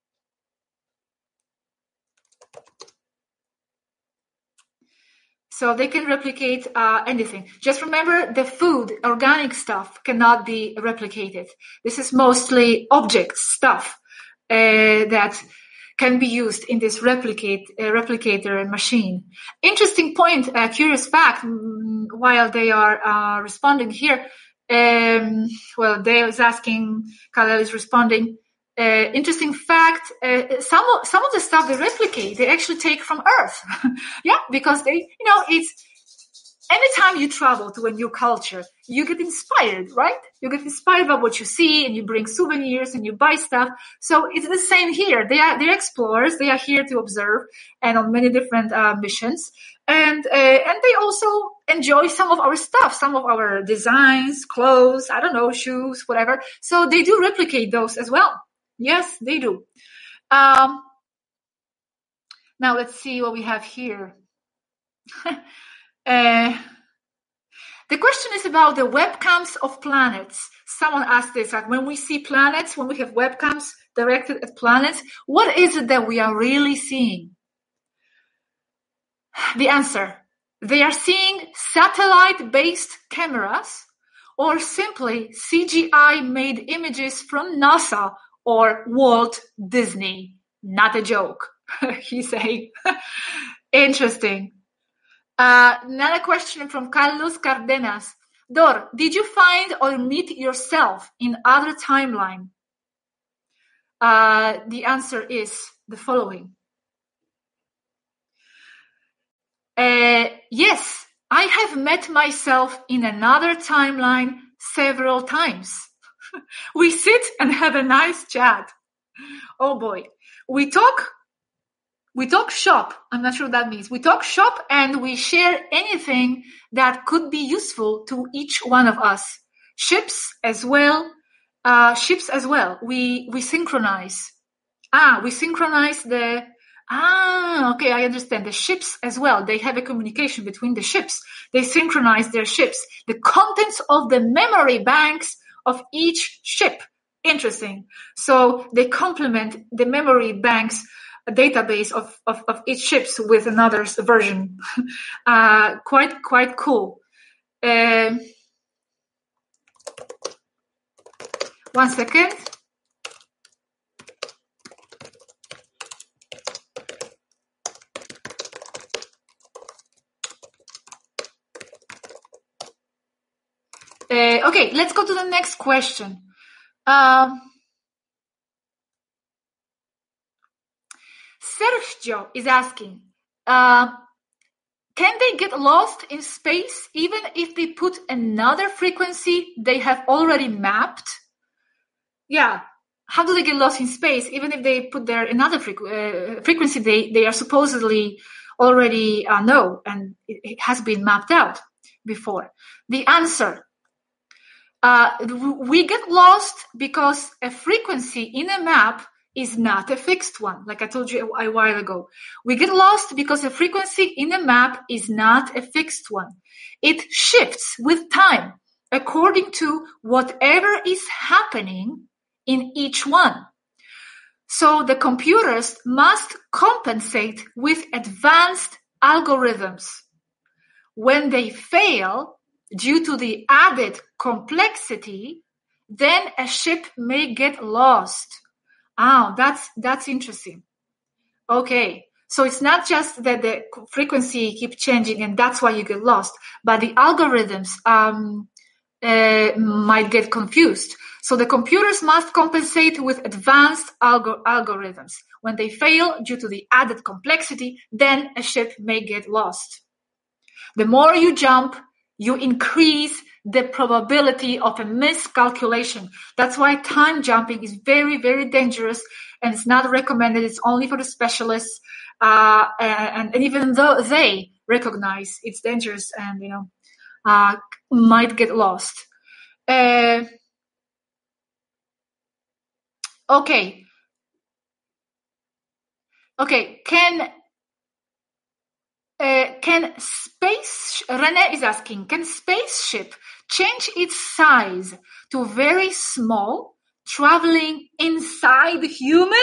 So they can replicate uh, anything. Just remember, the food, organic stuff, cannot be replicated. This is mostly object stuff uh, that can be used in this replicate uh, replicator machine. Interesting point, uh, curious fact, while they are uh, responding here. Um, well, Dale is asking, Khalil is responding. Uh, interesting fact, uh, some of, some of the stuff they replicate, they actually take from Earth. Yeah, because they, you know, it's, anytime you travel to a new culture, you get inspired, right? You get inspired by what you see, and you bring souvenirs and you buy stuff. So it's the same here. They are, they're explorers. They are here to observe and on many different uh, missions. And, uh, and they also enjoy some of our stuff, some of our designs, clothes, I don't know, shoes, whatever. So they do replicate those as well. Yes, they do. Um, now let's see what we have here. uh, the question is about the webcams of planets. Someone asked this, like when we see planets, when we have webcams directed at planets, what is it that we are really seeing? The answer, they are seeing satellite-based cameras or simply C G I-made images from NASA or Walt Disney. Not a joke. He's saying. Interesting. Uh, another question from Carlos Cardenas. Dor, did you find or meet yourself in other timeline? Uh, the answer is the following. Uh, yes, I have met myself in another timeline several times. We sit and have a nice chat. Oh boy. We talk, we talk shop. I'm not sure what that means. We talk shop and we share anything that could be useful to each one of us. Ships as well, uh, ships as well. We, we synchronize. Ah, we synchronize the... Ah, okay, I understand. The ships as well. They have a communication between the ships. They synchronize their ships. The contents of the memory banks of each ship. Interesting. So they complement the memory banks database of, of, of each ships with another version. uh, quite, quite cool. Uh, one second. Uh, okay, let's go to the next question. Um, Sergio is asking, uh, can they get lost in space even if they put another frequency they have already mapped? Yeah, how do they get lost in space even if they put their another frequ- uh, frequency they, they are supposedly already uh, know and it, it has been mapped out before? The answer, uh, we get lost because a frequency in a map is not a fixed one, like I told you a, a while ago. We get lost because a frequency in a map is not a fixed one. It shifts with time according to whatever is happening in each one. So the computers must compensate with advanced algorithms. When they fail due to the added complexity, then a ship may get lost. Ah, that's that's interesting. Okay, so it's not just that the frequency keeps changing and that's why you get lost, but the algorithms um, uh, might get confused. So the computers must compensate with advanced algo- algorithms. When they fail due to the added complexity, then a ship may get lost. The more you jump, you increase the probability of a miscalculation. That's why time jumping is very, very dangerous and it's not recommended. It's only for the specialists. Uh, and, and even though they recognize it's dangerous and, you know, uh, might get lost. Uh, okay. Okay. Can, uh, can space, Rene is asking, can spaceship change its size to very small, traveling inside human?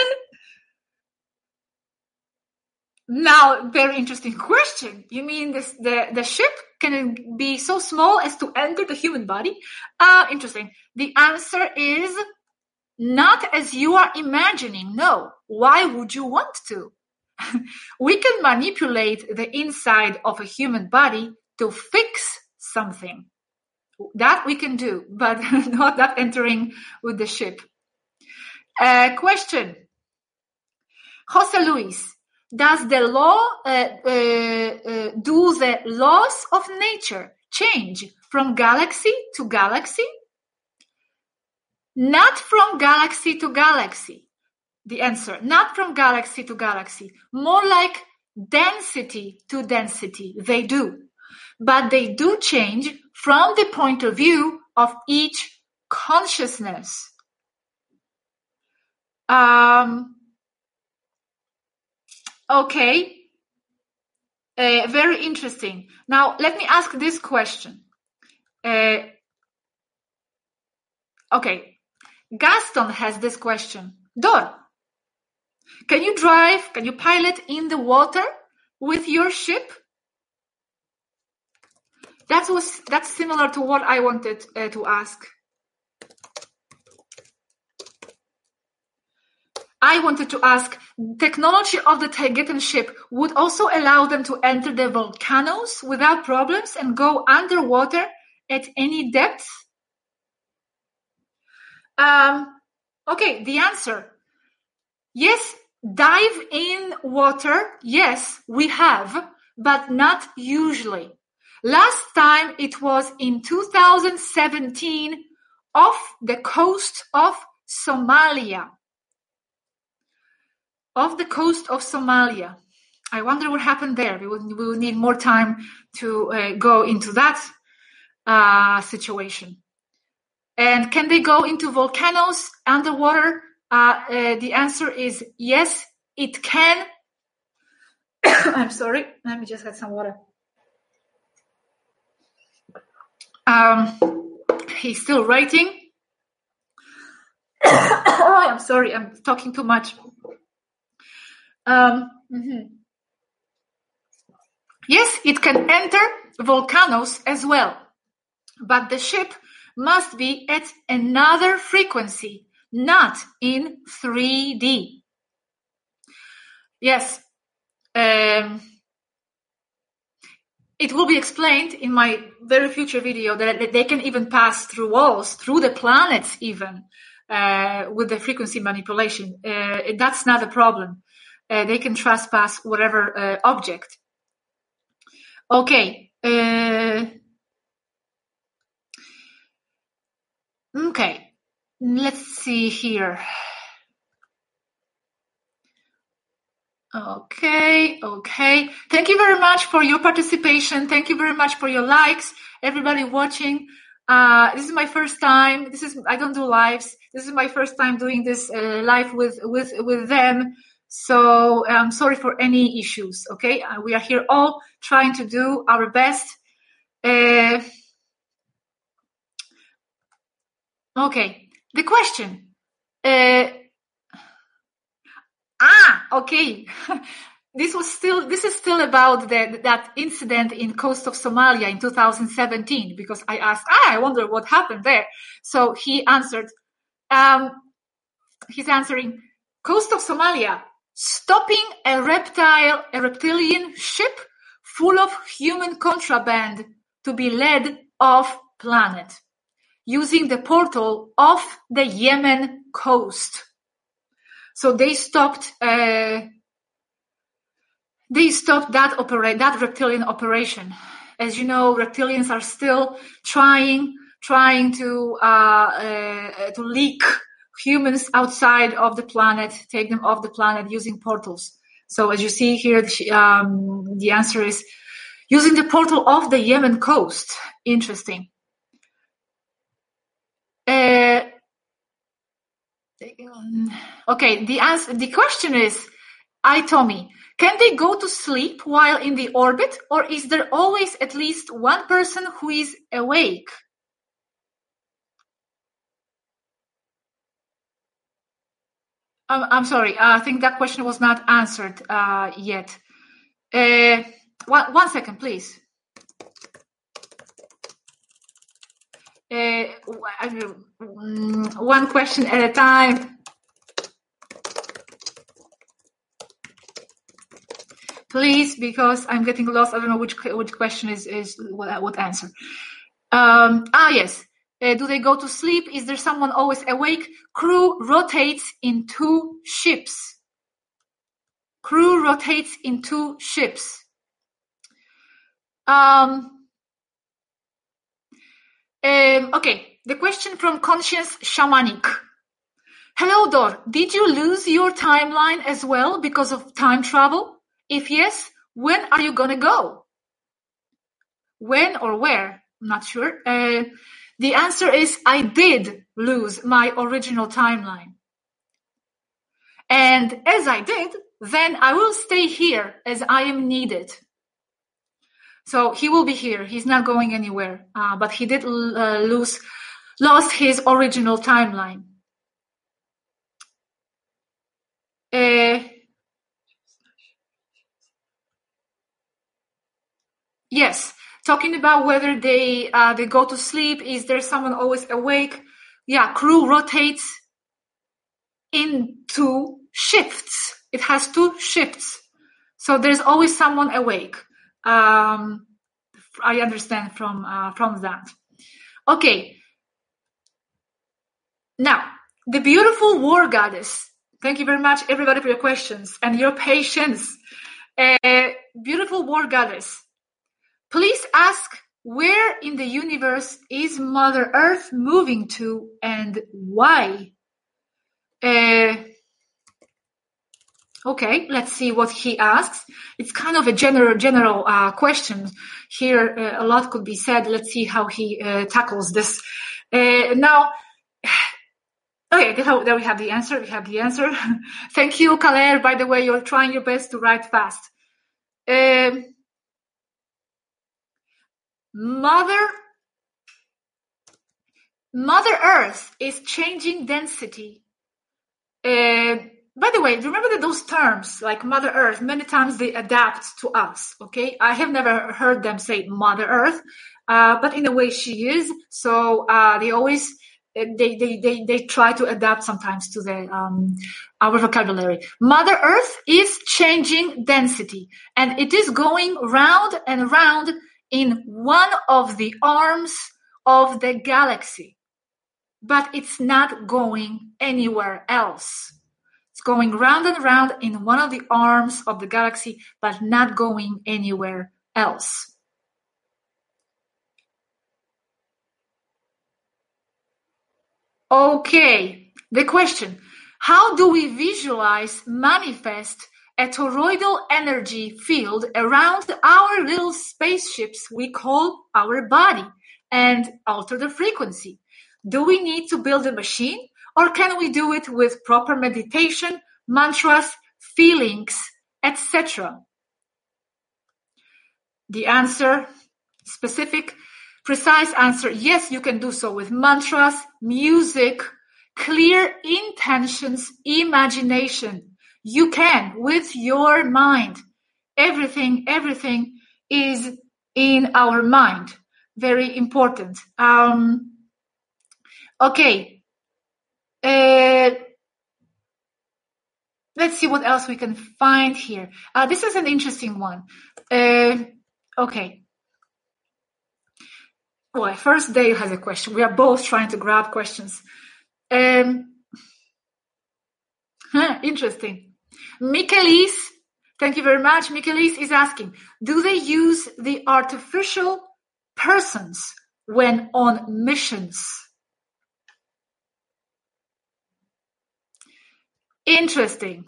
Now, very interesting question. You mean this, the, the ship can be so small as to enter the human body? Uh, interesting. The answer is not as you are imagining. No. Why would you want to? We can manipulate the inside of a human body to fix something. That we can do, but not that entering with the ship. Uh, question. Jose Luis, does the law, uh, uh, uh, do the laws of nature change from galaxy to galaxy? Not from galaxy to galaxy. The answer, not from galaxy to galaxy. More like density to density. They do. But they do change from the point of view of each consciousness. Um, okay. Uh, very interesting. Now, let me ask this question. Uh, okay. Gaston has this question. Dor, can you drive, can you pilot in the water with your ship? That was, that's similar to what I wanted uh, to ask. I wanted to ask, technology of the Taygetan ship would also allow them to enter the volcanoes without problems and go underwater at any depth? Um, okay, the answer. Yes, dive in water. Yes, we have, but not usually. Last time it was in two thousand seventeen off the coast of Somalia. Off the coast of Somalia. I wonder what happened there. We will, we will need more time to uh, go into that uh, situation. And can they go into volcanoes underwater? Uh, uh, the answer is yes, it can. I'm sorry. Let me just get some water. Um, he's still writing. Oh, I'm sorry. I'm talking too much. Um, mm-hmm. Yes, it can enter volcanoes as well, but the ship must be at another frequency, not in three D. Yes. Um, it will be explained in my very future video that they can even pass through walls, through the planets even, uh, with the frequency manipulation. Uh, that's not a problem. Uh, they can trespass whatever uh, object. Okay. Uh, okay. Let's see here. Okay, okay. Thank you very much for your participation. Thank you very much for your likes. Everybody watching. Uh, this is my first time. This is, I don't do lives. This is my first time doing this uh, live with, with, with them. So I'm sorry for any issues. Okay. Uh, we are here all trying to do our best. Uh, okay. The question. Uh, ah, okay. This was still, this is still about the, that incident in coast of Somalia in two thousand seventeen, because I asked, ah, I wonder what happened there. So he answered, um, he's answering, coast of Somalia, stopping a reptile, a reptilian ship full of human contraband to be led off planet using the portal off the Yemen coast. So they stopped, uh, They stopped that operate that reptilian operation. As you know, reptilians are still trying trying to uh, uh, to leak humans outside of the planet, take them off the planet using portals. So as you see here, um, the answer is using the portal off the Yemen coast. Interesting. Uh, okay, the answer. The question is, I, Tommy. Can they go to sleep while in the orbit, or is there always at least one person who is awake? Um, I'm sorry, uh, I think that question was not answered uh, yet. Uh, one, one second, please. Uh, one question at a time. Please, because I'm getting lost. I don't know which which question is is what, what answer. Um, ah, yes. Uh, do they go to sleep? Is there someone always awake? Crew rotates in two ships. Crew rotates in two ships. Um. um okay. The question from Conscience Shamanic. Hello, Dor. Did you lose your timeline as well because of time travel? If yes, when are you going to go? When or where? I'm not sure. Uh, the answer is I did lose my original timeline. And as I did, then I will stay here as I am needed. So he will be here. He's not going anywhere. Uh, but he did uh, lose, lost his original timeline. Uh, Yes, talking about whether they uh, they go to sleep. Is there someone always awake? Yeah, crew rotates in two shifts. It has two shifts, so there's always someone awake. Um, I understand from uh, from that. Okay. Now, the beautiful war goddess. Thank you very much, everybody, for your questions and your patience. Uh, beautiful war goddess. Please ask, where in the universe is Mother Earth moving to and why? Uh, okay, let's see what he asks. It's kind of a general general uh, question. Here, uh, a lot could be said. Let's see how he uh, tackles this. Uh, now, Okay, there we have the answer. We have the answer. Thank you, Kaler. By the way, you're trying your best to write fast. Um, Mother, Mother Earth is changing density. Uh, by the way, remember that those terms like Mother Earth, many times they adapt to us. Okay, I have never heard them say Mother Earth, uh, but in a way she is. So uh, they always. They, they, they, they try to adapt sometimes to the, um, our vocabulary. Mother Earth is changing density, and it is going round and round in one of the arms of the galaxy, but it's not going anywhere else. It's going round and round in one of the arms of the galaxy, but not going anywhere else. Okay, the question, how do we visualize, manifest a toroidal energy field around our little spaceships we call our body and alter the frequency? Do we need to build a machine, or can we do it with proper meditation, mantras, feelings, et cetera? The answer, specific, precise answer, yes, you can do so with mantras, music, clear intentions, imagination. You can with your mind. Everything, everything is in our mind. Very important. Um, okay. Uh, let's see what else we can find here. Uh, this is an interesting one. Uh, okay. Well, first Dale has a question. We are both trying to grab questions. Um, huh, interesting. Michaelis, thank you very much. Michaelis is asking, do they use the artificial persons when on missions? Interesting.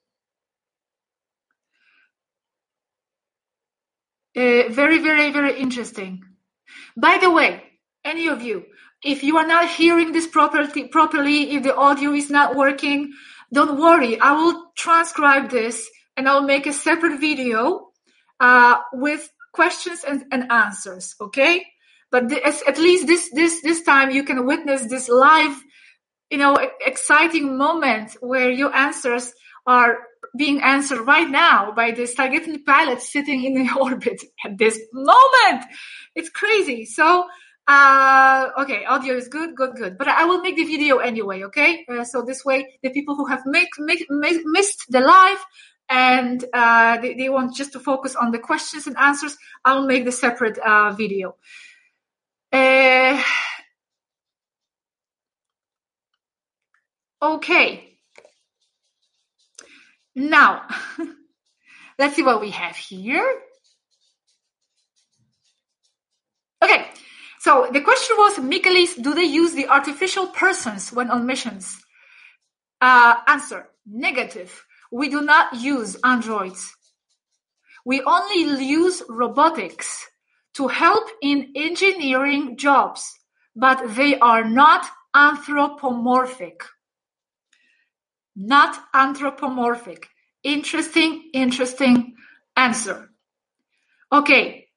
Uh, very, very, very interesting. By the way, any of you, if you are not hearing this properly, properly, if the audio is not working, don't worry. I will transcribe this and I'll make a separate video uh, with questions and, and answers. Okay, but the, at least this this this time you can witness this live, you know, exciting moment where your answers are being answered right now by the Stargate pilot sitting in the orbit at this moment. It's crazy. So, uh, okay, audio is good, good, good. But I will make the video anyway, okay? Uh, so this way, the people who have make, make, make, missed the live and uh, they, they want just to focus on the questions and answers, I'll make the separate uh, video. Uh, okay. Now, let's see what we have here. Okay, so the question was, Michaelis, do they use the artificial persons when on missions? Uh, answer, negative. We do not use androids. We only use robotics to help in engineering jobs, but they are not anthropomorphic. Not anthropomorphic. Interesting, interesting answer. Okay.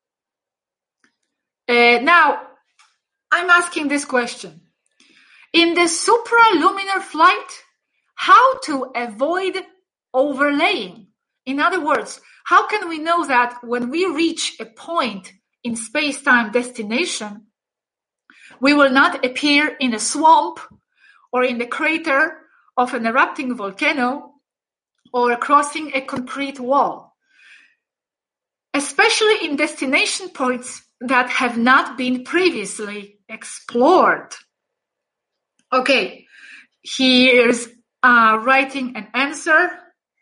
Uh, now, I'm asking this question. In the supraluminar flight, how to avoid overlaying? In other words, how can we know that when we reach a point in space-time destination, we will not appear in a swamp or in the crater of an erupting volcano or crossing a concrete wall, especially in destination points that have not been previously explored? Okay, here's uh, writing an answer.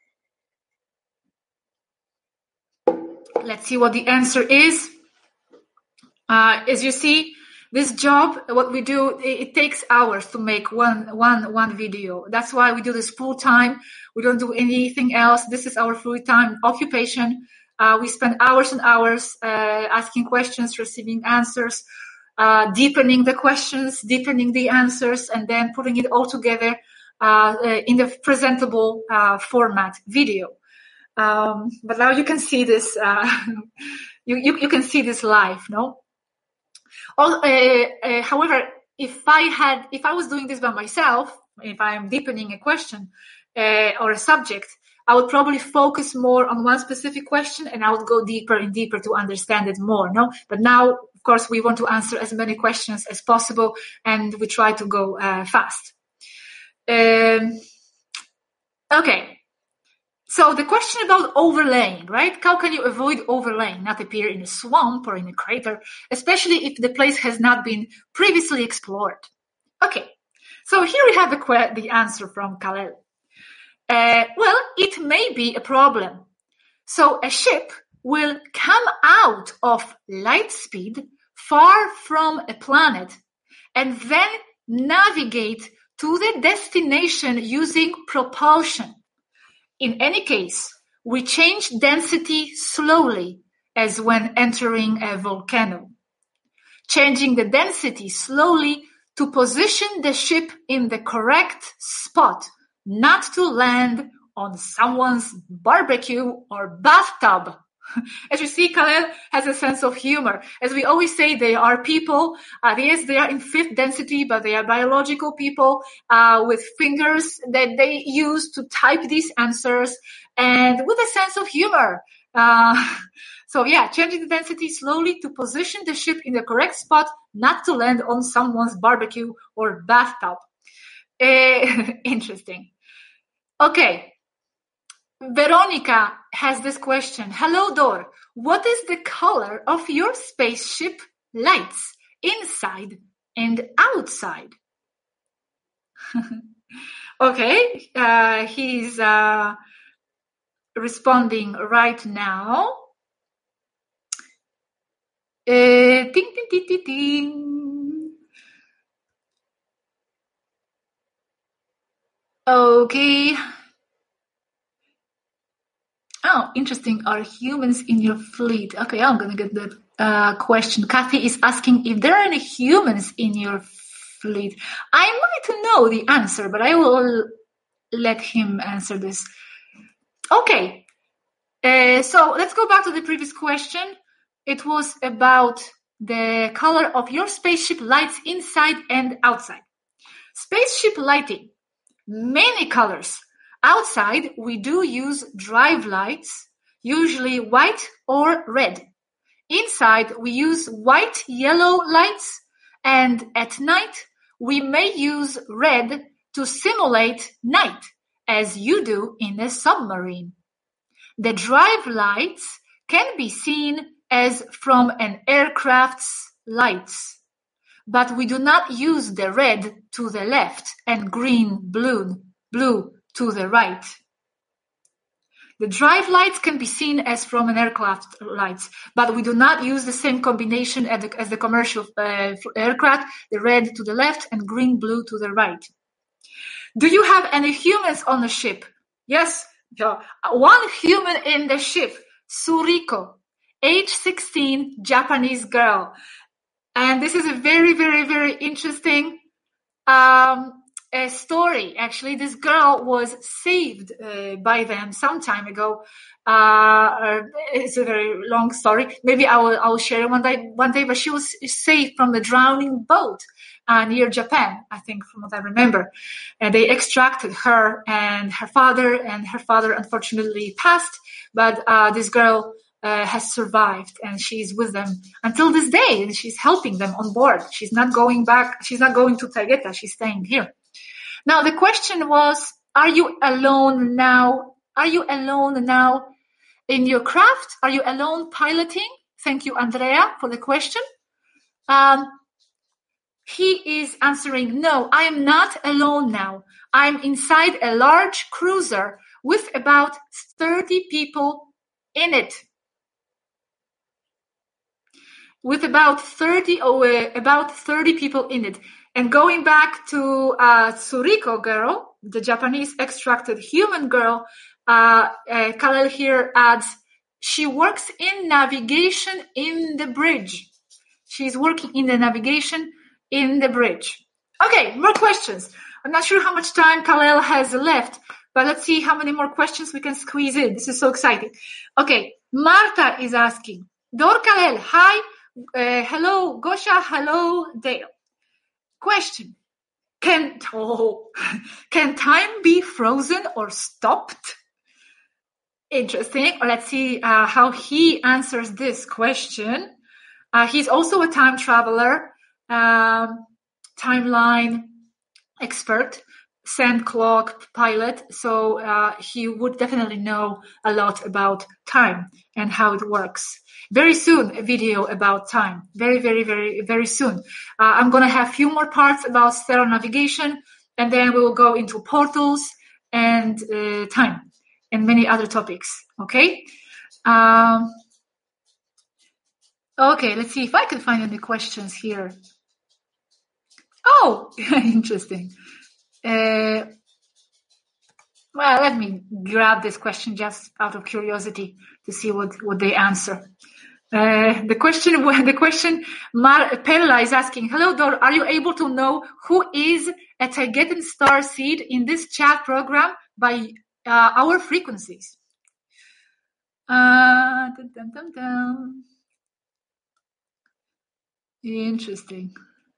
Let's see what the answer is. Uh, as you see, this job, what we do, it, it takes hours to make one, one, one video. That's why we do this full time. We don't do anything else. This is our full time occupation. Uh, we spend hours and hours uh, asking questions, receiving answers. uh, deepening the questions, deepening the answers, and then putting it all together uh, in the presentable uh, format video. Um, but now you can see this, uh, you, you, you can see this live, no? All, uh, uh, however, if I had, if I was doing this by myself, if I'm deepening a question uh, or a subject, I would probably focus more on one specific question and I would go deeper and deeper to understand it more, no? But now, of course, we want to answer as many questions as possible and we try to go uh, fast. Um, okay. So the question about overlaying, right? How can you avoid overlaying, not appear in a swamp or in a crater, especially if the place has not been previously explored? Okay. So here we have the, que- the answer from Kalel. Uh, well, it may be a problem. So a ship will come out of light speed far from a planet and then navigate to the destination using propulsion. In any case, we change density slowly as when entering a volcano. Changing the density slowly to position the ship in the correct spot, not to land on someone's barbecue or bathtub. As you see, Kalel has a sense of humor. As we always say, they are people. Uh, yes, they are in fifth density, but they are biological people uh, with fingers that they use to type these answers and with a sense of humor. Uh, so yeah, changing the density slowly to position the ship in the correct spot, not to land on someone's barbecue or bathtub. Uh, interesting. Okay. Veronica has this question. Hello, Dor. What is the color of your spaceship lights inside and outside? Okay, uh, he's uh, responding right now. Uh, ding, ding, ding, ding, ding. Okay. Oh, interesting. Are humans in your fleet? Okay, I'm going to get that uh, question. Kathy is asking if there are any humans in your fleet. I might know the answer, but I will let him answer this. Okay, uh, so let's go back to the previous question. It was about the color of your spaceship lights inside and outside. Spaceship lighting, many colors. Outside, we do use drive lights, usually white or red. Inside, we use white, yellow lights, and at night, we may use red to simulate night, as you do in a submarine. The drive lights can be seen as from an aircraft's lights, but we do not use the red to the left and green, blue, blue to the right. The drive lights can be seen as from an aircraft lights, but we do not use the same combination as the, as the commercial uh, aircraft, the red to the left and green, blue to the right. Do you have any humans on the ship? Yes, one human in the ship, Suriko, age sixteen, Japanese girl. And this is a very, very, very interesting um, a story. Actually, this girl was saved uh, by them some time ago. Uh, it's a very long story. Maybe I will, I will share it one day, one day, but she was saved from the drowning boat uh, near Japan, I think, from what I remember. And they extracted her and her father, and her father unfortunately passed, but uh, this girl uh, has survived, and she's with them until this day, and she's helping them on board. She's not going back. She's not going to Taygeta. She's staying here. Now, the question was, are you alone now? Are you alone now in your craft? Are you alone piloting? Thank you, Andrea, for the question. Um, he is answering, no, I am not alone now. I'm inside a large cruiser with about thirty people in it. With about thirty, oh, uh, about thirty people in it. And going back to uh, Suriko girl, the Japanese extracted human girl, uh, uh, Kalel here adds, she works in navigation in the bridge. She's working in the navigation in the bridge. Okay, more questions. I'm not sure how much time Kalel has left, but let's see how many more questions we can squeeze in. This is so exciting. Okay, Marta is asking, Dor Kalel, hi, uh, hello, Gosha, hello, Dale. Question, can, oh, can time be frozen or stopped? Interesting. Let's see uh, how he answers this question. Uh, he's also a time traveler, um, timeline expert, sand clock pilot. So uh, he would definitely know a lot about time and how it works. Very soon, a video about time. Very, very, very, very soon. Uh, I'm going to have a few more parts about stellar navigation, and then we will go into portals and uh, time and many other topics. Okay? Um, okay, let's see if I can find any questions here. Oh, interesting. Uh, well, let me grab this question just out of curiosity to see what, what they answer. Uh, the question, the question, Mar Perla is asking, hello, Dor, are you able to know who is a Taygetan star seed in this chat program by uh, our frequencies? Uh, dun, dun, dun, dun. Interesting.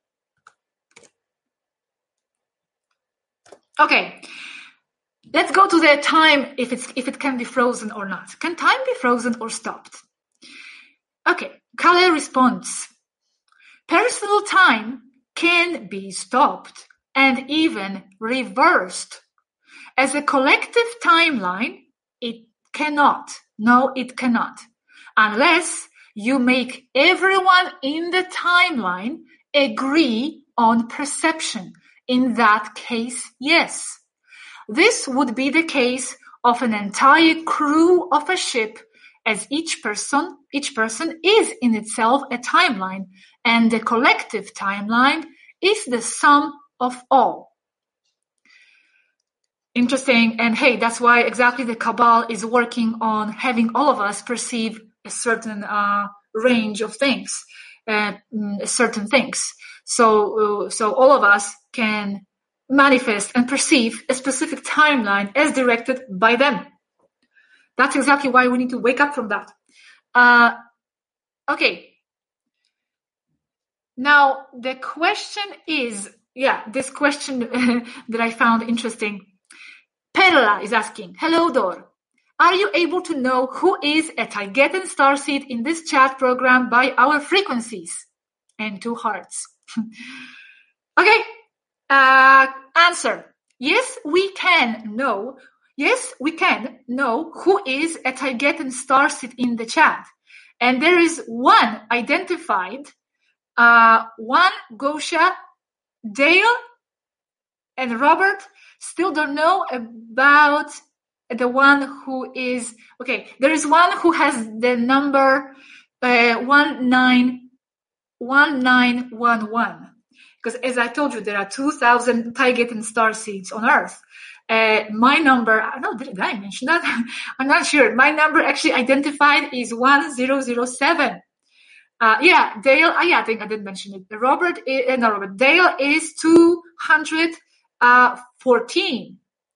Okay, let's go to the time, if it's if it can be frozen or not. Can time be frozen or stopped? Okay, Kalel responds, personal time can be stopped and even reversed. As a collective timeline, it cannot. No, it cannot. Unless you make everyone in the timeline agree on perception. In that case, yes. This would be the case of an entire crew of a ship, as each person, each person is in itself a timeline, and the collective timeline is the sum of all. Interesting. And hey, that's why exactly the Cabal is working on having all of us perceive a certain uh, range of things, uh, certain things. So, uh, so all of us can manifest and perceive a specific timeline as directed by them. That's exactly why we need to wake up from that. Uh, okay. Now, the question is, yeah, this question that I found interesting. Perla is asking, hello, Dor. Are you able to know who is a Taygetan starseed in this chat program by our frequencies? And two hearts. Okay. Uh, answer. Yes, we can know. Yes, we can know who is a Taygetan starseed in the chat. And there is one identified, uh, one Gosha, Dale, and Robert still don't know about the one who is, okay, there is one who has the number uh, one nine one nine one one. Because as I told you, there are two thousand Taygetan starseeds on Earth. Uh, my number, I don't know, did I mention that? I'm not sure. My number actually identified is one zero zero seven. Uh, yeah, Dale, uh, yeah, I think I didn't mention it. Robert, uh, no, Robert, Dale is two hundred fourteen.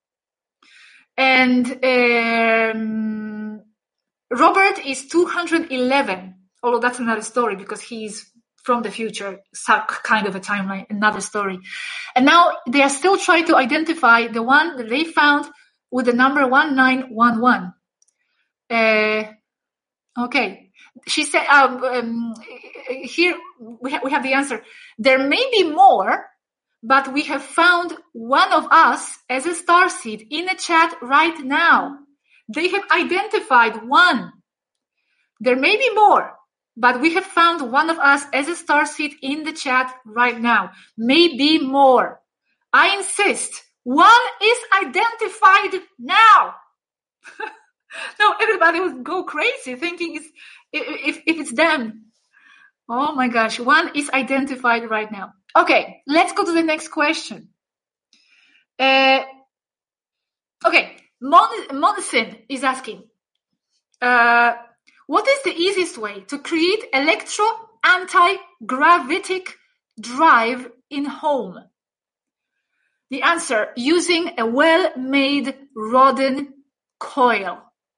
And um, Robert is two hundred eleven, although that's another story because he's from the future, kind of a timeline, another story. And now they are still trying to identify the one that they found with the number one nine one one. Uh, okay. She said, um, um, here we, ha- we have the answer. There may be more, but we have found one of us as a starseed in a chat right now. They have identified one. There may be more, but we have found one of us as a starseed in the chat right now. Maybe more. I insist. One is identified now. No, everybody would go crazy thinking it's, if, if it's them. Oh my gosh. One is identified right now. Okay, let's go to the next question. Uh, okay, Mon- Monson is asking, uh, what is the easiest way to create electro anti-gravitic drive in home? The answer, using a well-made Rodin coil.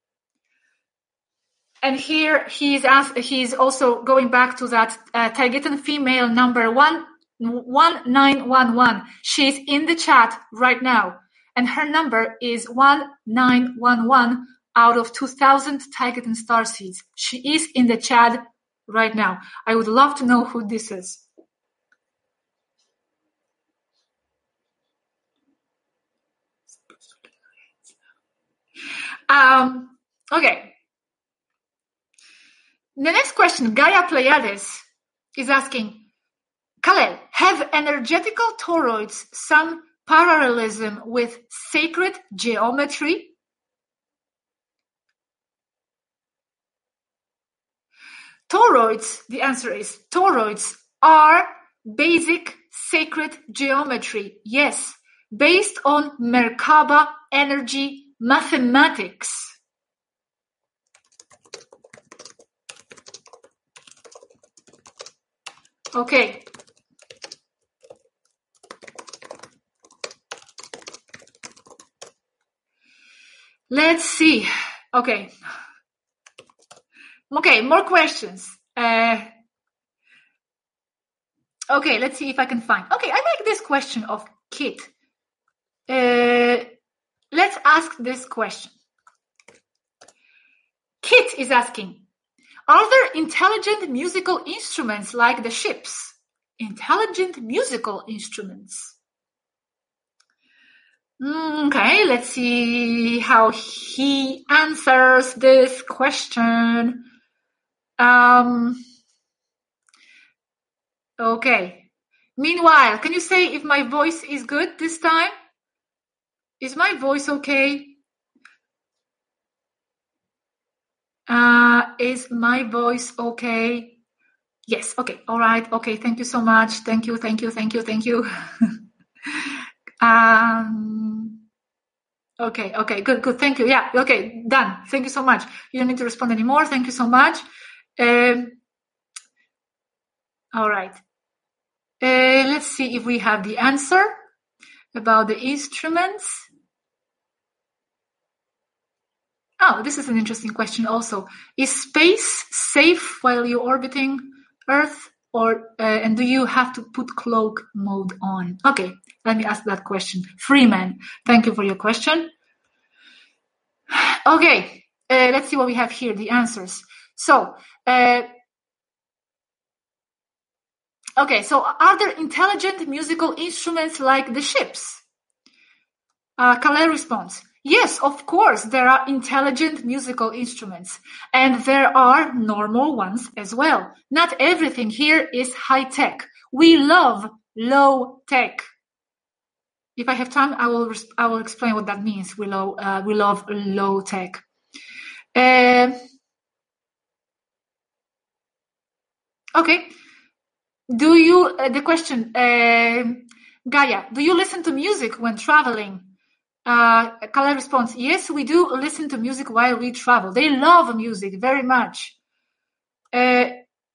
And here he's asked, he's also going back to that uh, Taygetan female number one, one nine one one. She's in the chat right now, and her number is one nine one one out of two thousand Taygetan starseeds. She is in the chat right now. I would love to know who this is. Um, okay. The next question, Gaia Pleiades is asking, Khalel, have energetical toroids some parallelism with sacred geometry? Toroids, the answer is, toroids are basic sacred geometry. Yes, based on Merkaba energy mathematics. Okay. Let's see. Okay. Okay, more questions. Uh, okay, let's see if I can find. Okay, I like this question of Kit. Uh, let's ask this question. Kit is asking, are there intelligent musical instruments like the ships? Intelligent musical instruments. Okay, let's see how he answers this question. Um, okay. Meanwhile, can you say if my voice is good this time? Is my voice okay? Uh, is my voice okay? Yes, okay, all right, okay, thank you so much. Thank you, thank you, thank you, thank you. um, okay, okay, good, good, thank you. Yeah, okay, done. Thank you so much. You don't need to respond anymore. Thank you so much. Um, all right. Uh, let's see if we have the answer about the instruments. Oh, this is an interesting question also. Is space safe while you're orbiting Earth, or uh, and do you have to put cloak mode on? Okay, let me ask that question. Freeman, thank you for your question. Okay, uh, let's see what we have here, the answers. So, uh, okay, so are there intelligent musical instruments like the ships? Uh, Khalel responds, yes, of course, there are intelligent musical instruments, and there are normal ones as well. Not everything here is high tech. We love low tech. If I have time, I will I will explain what that means. We love uh, we love low tech. Uh, okay. Do you uh, the question, uh, Gaia? Do you listen to music when traveling? Uh, Khalel responds, yes, we do listen to music while we travel. They love music very much. Uh,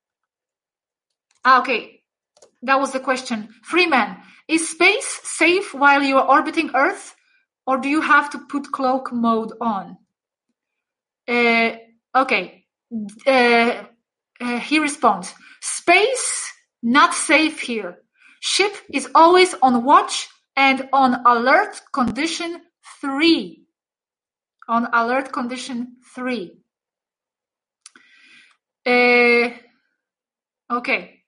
okay, that was the question. Freeman, is space safe while you are orbiting Earth, or do you have to put cloak mode on? Uh, okay, uh, uh, he responds, space, not safe here. Ship is always on watch and on alert condition three. On alert condition three. Uh, okay.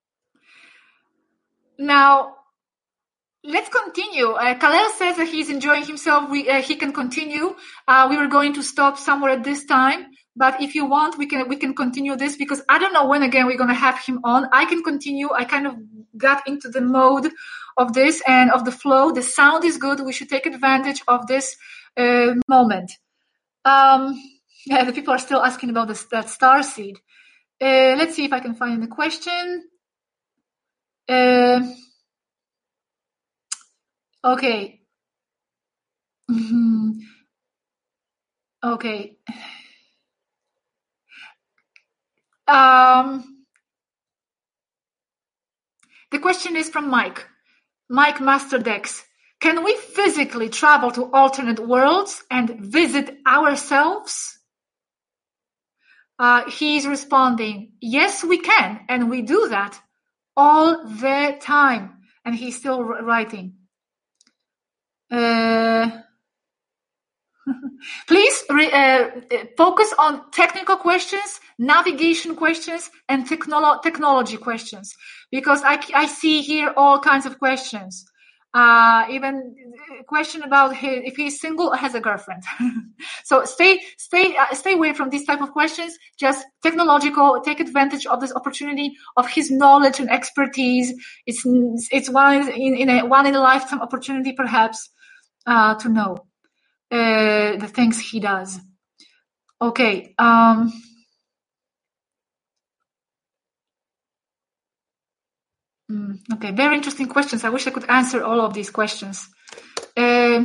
Now, let's continue. Uh, Khalel says that he's enjoying himself. We, uh, he can continue. Uh, we were going to stop somewhere at this time, but if you want, we can we can continue this, because I don't know when again we're going to have him on. I can continue. I kind of got into the mode of this and of the flow. The sound is good. We should take advantage of this uh, moment. Um, yeah, the people are still asking about this, that star seed. Uh, let's see if I can find the question. Uh, okay. Mm-hmm. Okay. Um, The question is from Mike. Mike Masterdex. Can we physically travel to alternate worlds and visit ourselves? Uh, he's responding, yes, we can. And we do that all the time. And he's still writing. Uh, please re, uh, focus on technical questions, navigation questions, and technolo- technology questions. Because I, I see here all kinds of questions. Uh, even a question about his, if he's single or has a girlfriend. So stay, stay, uh, stay away from these type of questions. Just technological, take advantage of this opportunity of his knowledge and expertise. It's, it's one in, in a, one in a lifetime opportunity, perhaps, uh, to know, uh, the things he does. Okay. Um, Okay, very interesting questions. I wish I could answer all of these questions. Uh,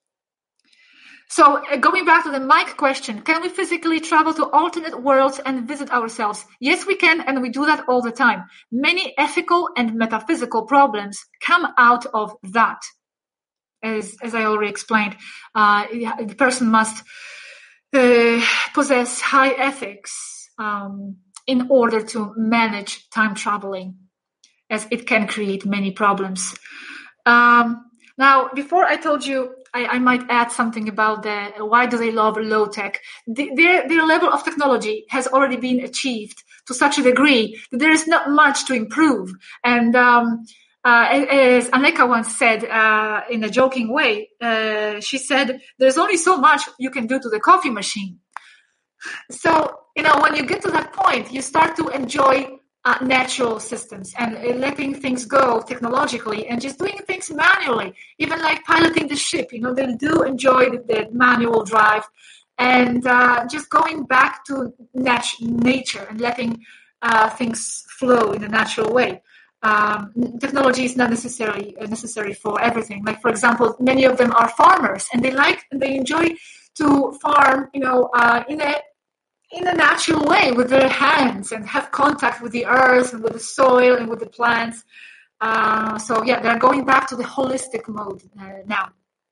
so uh, going back to the Mike question, can we physically travel to alternate worlds and visit ourselves? Yes, we can, and we do that all the time. Many ethical and metaphysical problems come out of that. As, as I already explained, uh, the person must uh, possess high ethics um, in order to manage time traveling, as it can create many problems. Um, now, before I told you, I, I might add something about the why do they love low tech. The, their their level of technology has already been achieved to such a degree that there is not much to improve. And um, uh, as Aneka once said uh, in a joking way, uh, she said, "There's only so much you can do to the coffee machine." So, you know, when you get to that point, you start to enjoy Uh, natural systems and uh, letting things go technologically and just doing things manually, even like piloting the ship. You know, they do enjoy the, the manual drive and uh, just going back to nat- nature and letting uh, things flow in a natural way. Um, technology is not necessarily uh, necessary for everything. Like, for example, many of them are farmers and they like and they enjoy to farm, you know, uh, in a in a natural way with their hands and have contact with the earth and with the soil and with the plants. Uh, so yeah, they're going back to the holistic mode uh, now.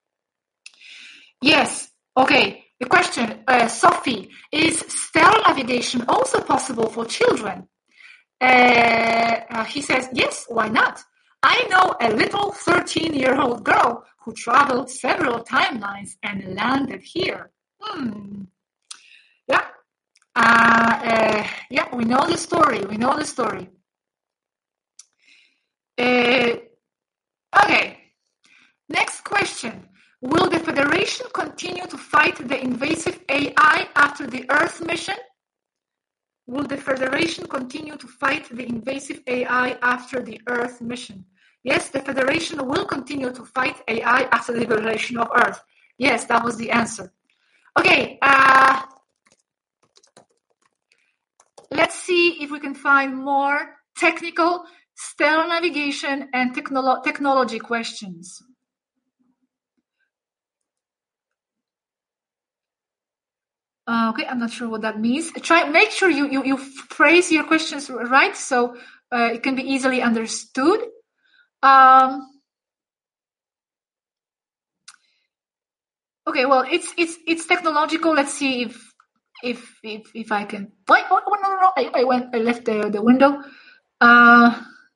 Yes. Okay. The question, uh, Sophie, is stellar navigation also possible for children? Uh, uh, he says, yes, why not? I know a little thirteen-year-old girl who traveled several timelines and landed here. Hmm. Yeah. Uh, uh, yeah, we know the story. We know the story. Uh, okay. Next question. Will the Federation continue to fight the invasive A I after the Earth mission? Will the Federation continue to fight the invasive A I after the Earth mission? Yes, the Federation will continue to fight A I after the liberation of Earth. Yes, that was the answer. Okay. Uh, Let's see if we can find more technical stellar navigation and technolo- technology questions. Uh, okay, I'm not sure what that means. Try make sure you you, you phrase your questions right so uh, it can be easily understood. Um, okay, well, it's it's it's technological. Let's see if if if if I can. Wait, oh, no, no, no! I, I went. I left the the window. Uh,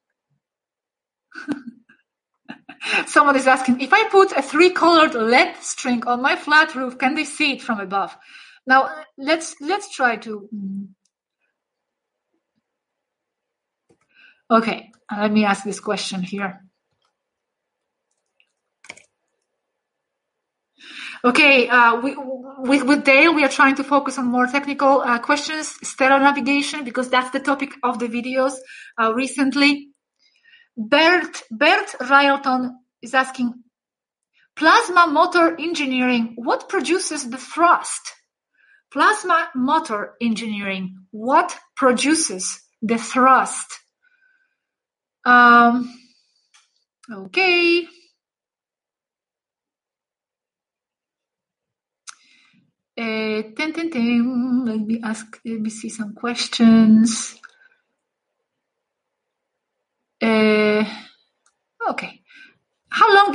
Someone is asking, if I put a three-colored L E D string on my flat roof, can they see it from above? Now, let's let's try to... Okay, let me ask this question here. Okay, uh, we, with, with Dale, we are trying to focus on more technical uh, questions, stellar navigation, because that's the topic of the videos uh, recently. Bert, Bert Ryerton is asking, plasma motor engineering, what produces the thrust? Plasma motor engineering, what produces the thrust? Um, okay. Uh, ten, ten, ten. Let me ask, let me see some questions. Uh,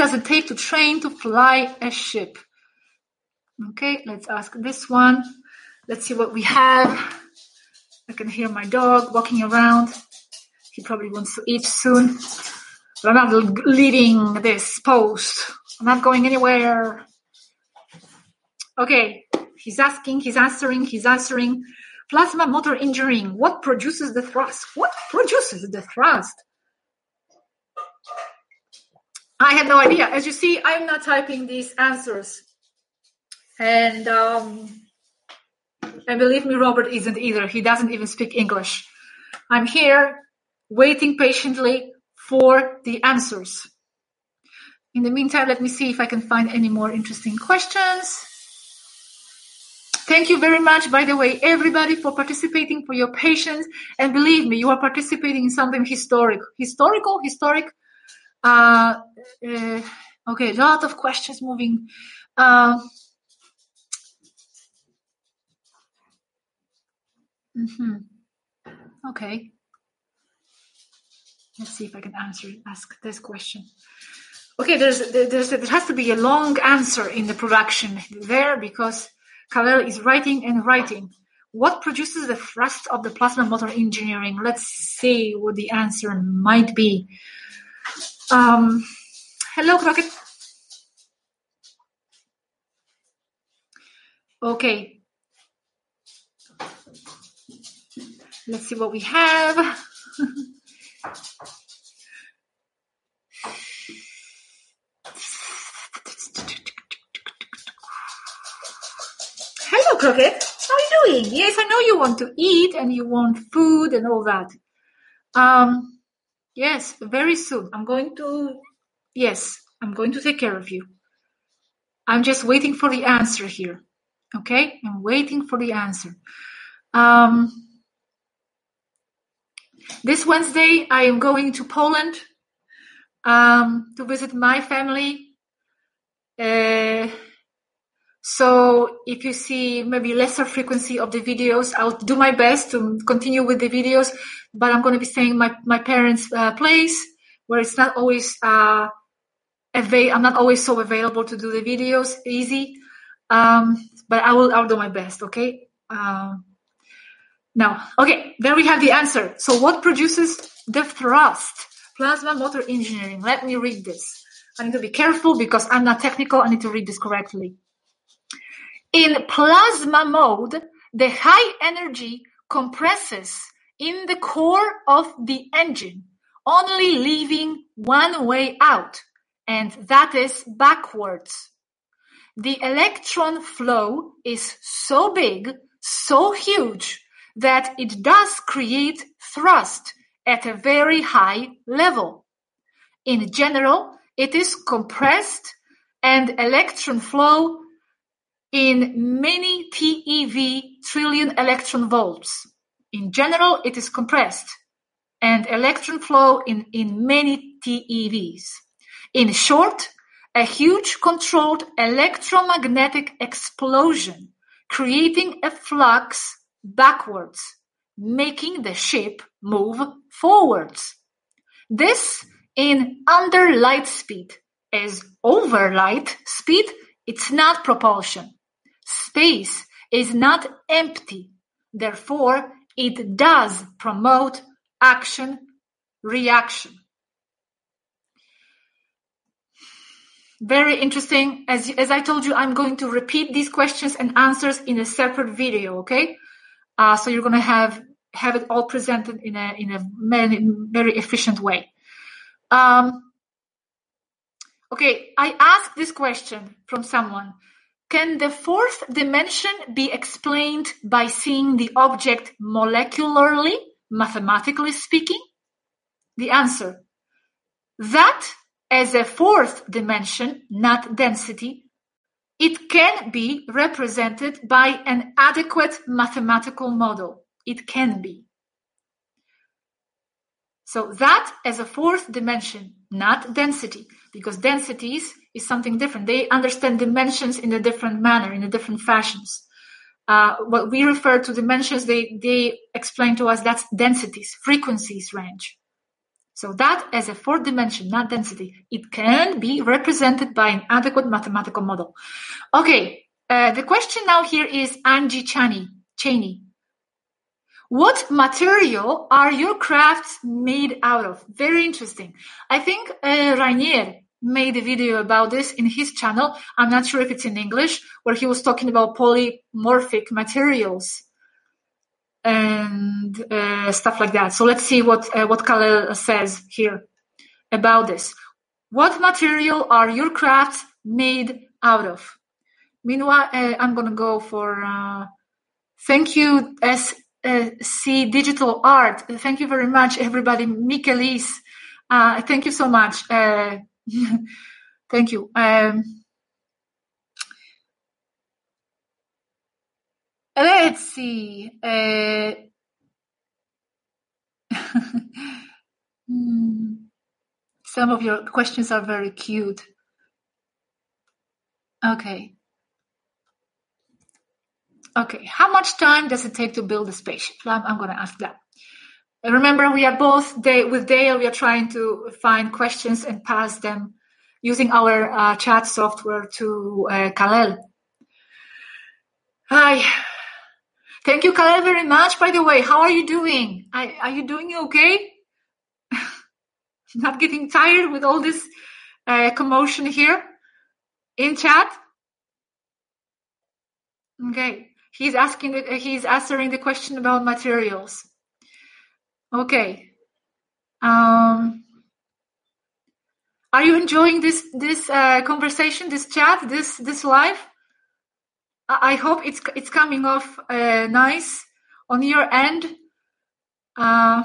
does it take to train to fly a ship? Okay, let's ask this one. Let's see what we have. I can hear my dog walking around. He probably wants to eat soon. But I'm not leading this post. I'm not going anywhere. Okay, he's asking, he's answering, he's answering. Plasma motor engineering. What produces the thrust? What produces the thrust? I have no idea. As you see, I'm not typing these answers. And um, and believe me, Robert isn't either. He doesn't even speak English. I'm here waiting patiently for the answers. In the meantime, let me see if I can find any more interesting questions. Thank you very much, by the way, everybody, for participating, for your patience. And believe me, you are participating in something historic. Historical, historic. Uh, uh, okay, a lot of questions moving. Uh, mm-hmm. Okay. Let's see if I can answer, ask this question. Okay, there's, there's, there has to be a long answer in the production there because Khalil is writing and writing. What produces the thrust of the plasma motor engineering? Let's see what the answer might be. Um, hello, Crockett. Okay. Let's see what we have. Hello, Crockett. How are you doing? Yes, I know you want to eat and you want food and all that. Um, yes, very soon. I'm going to, yes, I'm going to take care of you. I'm just waiting for the answer here. Okay? I'm waiting for the answer. Um, this Wednesday, I am going to Poland um, to visit my family. Uh, So if you see maybe lesser frequency of the videos, I'll do my best to continue with the videos, but I'm going to be staying in my, my parents' uh, place where it's not always, uh, avail- I'm not always so available to do the videos easy. Um, but I will, I'll do my best. Okay. Um, now, okay, there we have the answer. So what produces the thrust? Plasma motor engineering. Let me read this. I need to be careful because I'm not technical. I need to read this correctly. In plasma mode, the high energy compresses in the core of the engine, only leaving one way out, and that is backwards. The electron flow is so big, so huge, that it does create thrust at a very high level. In general, it is compressed and electron flow in many T E V trillion electron volts. In general, it is compressed and electron flow in, in many T E Vs. In short, a huge controlled electromagnetic explosion, creating a flux backwards, making the ship move forwards. This in under light speed. As over light speed, it's not propulsion. Space is not empty. Therefore, it does promote action, reaction. Very interesting. As, as I told you, I'm going to repeat these questions and answers in a separate video, okay? Uh, so you're going to have, have it all presented in a, in a very, very efficient way. Um, okay, I asked this question from someone. Can the fourth dimension be explained by seeing the object molecularly, mathematically speaking? The answer, that as a fourth dimension, not density, it can be represented by an adequate mathematical model. It can be. So that as a fourth dimension, not density, because densities is something different. They understand dimensions in a different manner, in a different fashions. Uh, what we refer to dimensions, they, they explain to us that's densities, frequencies range. So that as a fourth dimension, not density, it can be represented by an adequate mathematical model. Okay, uh, the question now here is Angie Chani, Cheney. What material are your crafts made out of? Very interesting. I think uh, Rainier made a video about this in his channel. I'm not sure if it's in English, where he was talking about polymorphic materials and uh, stuff like that. So let's see what uh, what Kalel says here about this. What material are your crafts made out of? Meanwhile, uh, I'm going to go for uh, thank you, S C Digital Art. Thank you very much, everybody. Michelis, uh, thank you so much. Uh, thank you. Um, Let's see. Uh, hmm. Some of your questions are very cute. Okay. Okay. How much time does it take to build a spaceship? I'm, I'm going to ask that. And remember, we are both day, with Dale. We are trying to find questions and pass them using our uh, chat software to uh, Kalel. Hi. Thank you, Kalel, very much. By the way, how are you doing? I, are you doing okay? Not getting tired with all this uh, commotion here in chat? Okay. He's asking. The, he's answering the question about materials. Okay. Um, are you enjoying this this uh, conversation, this chat, this this live? I hope it's it's coming off uh, nice on your end. Uh,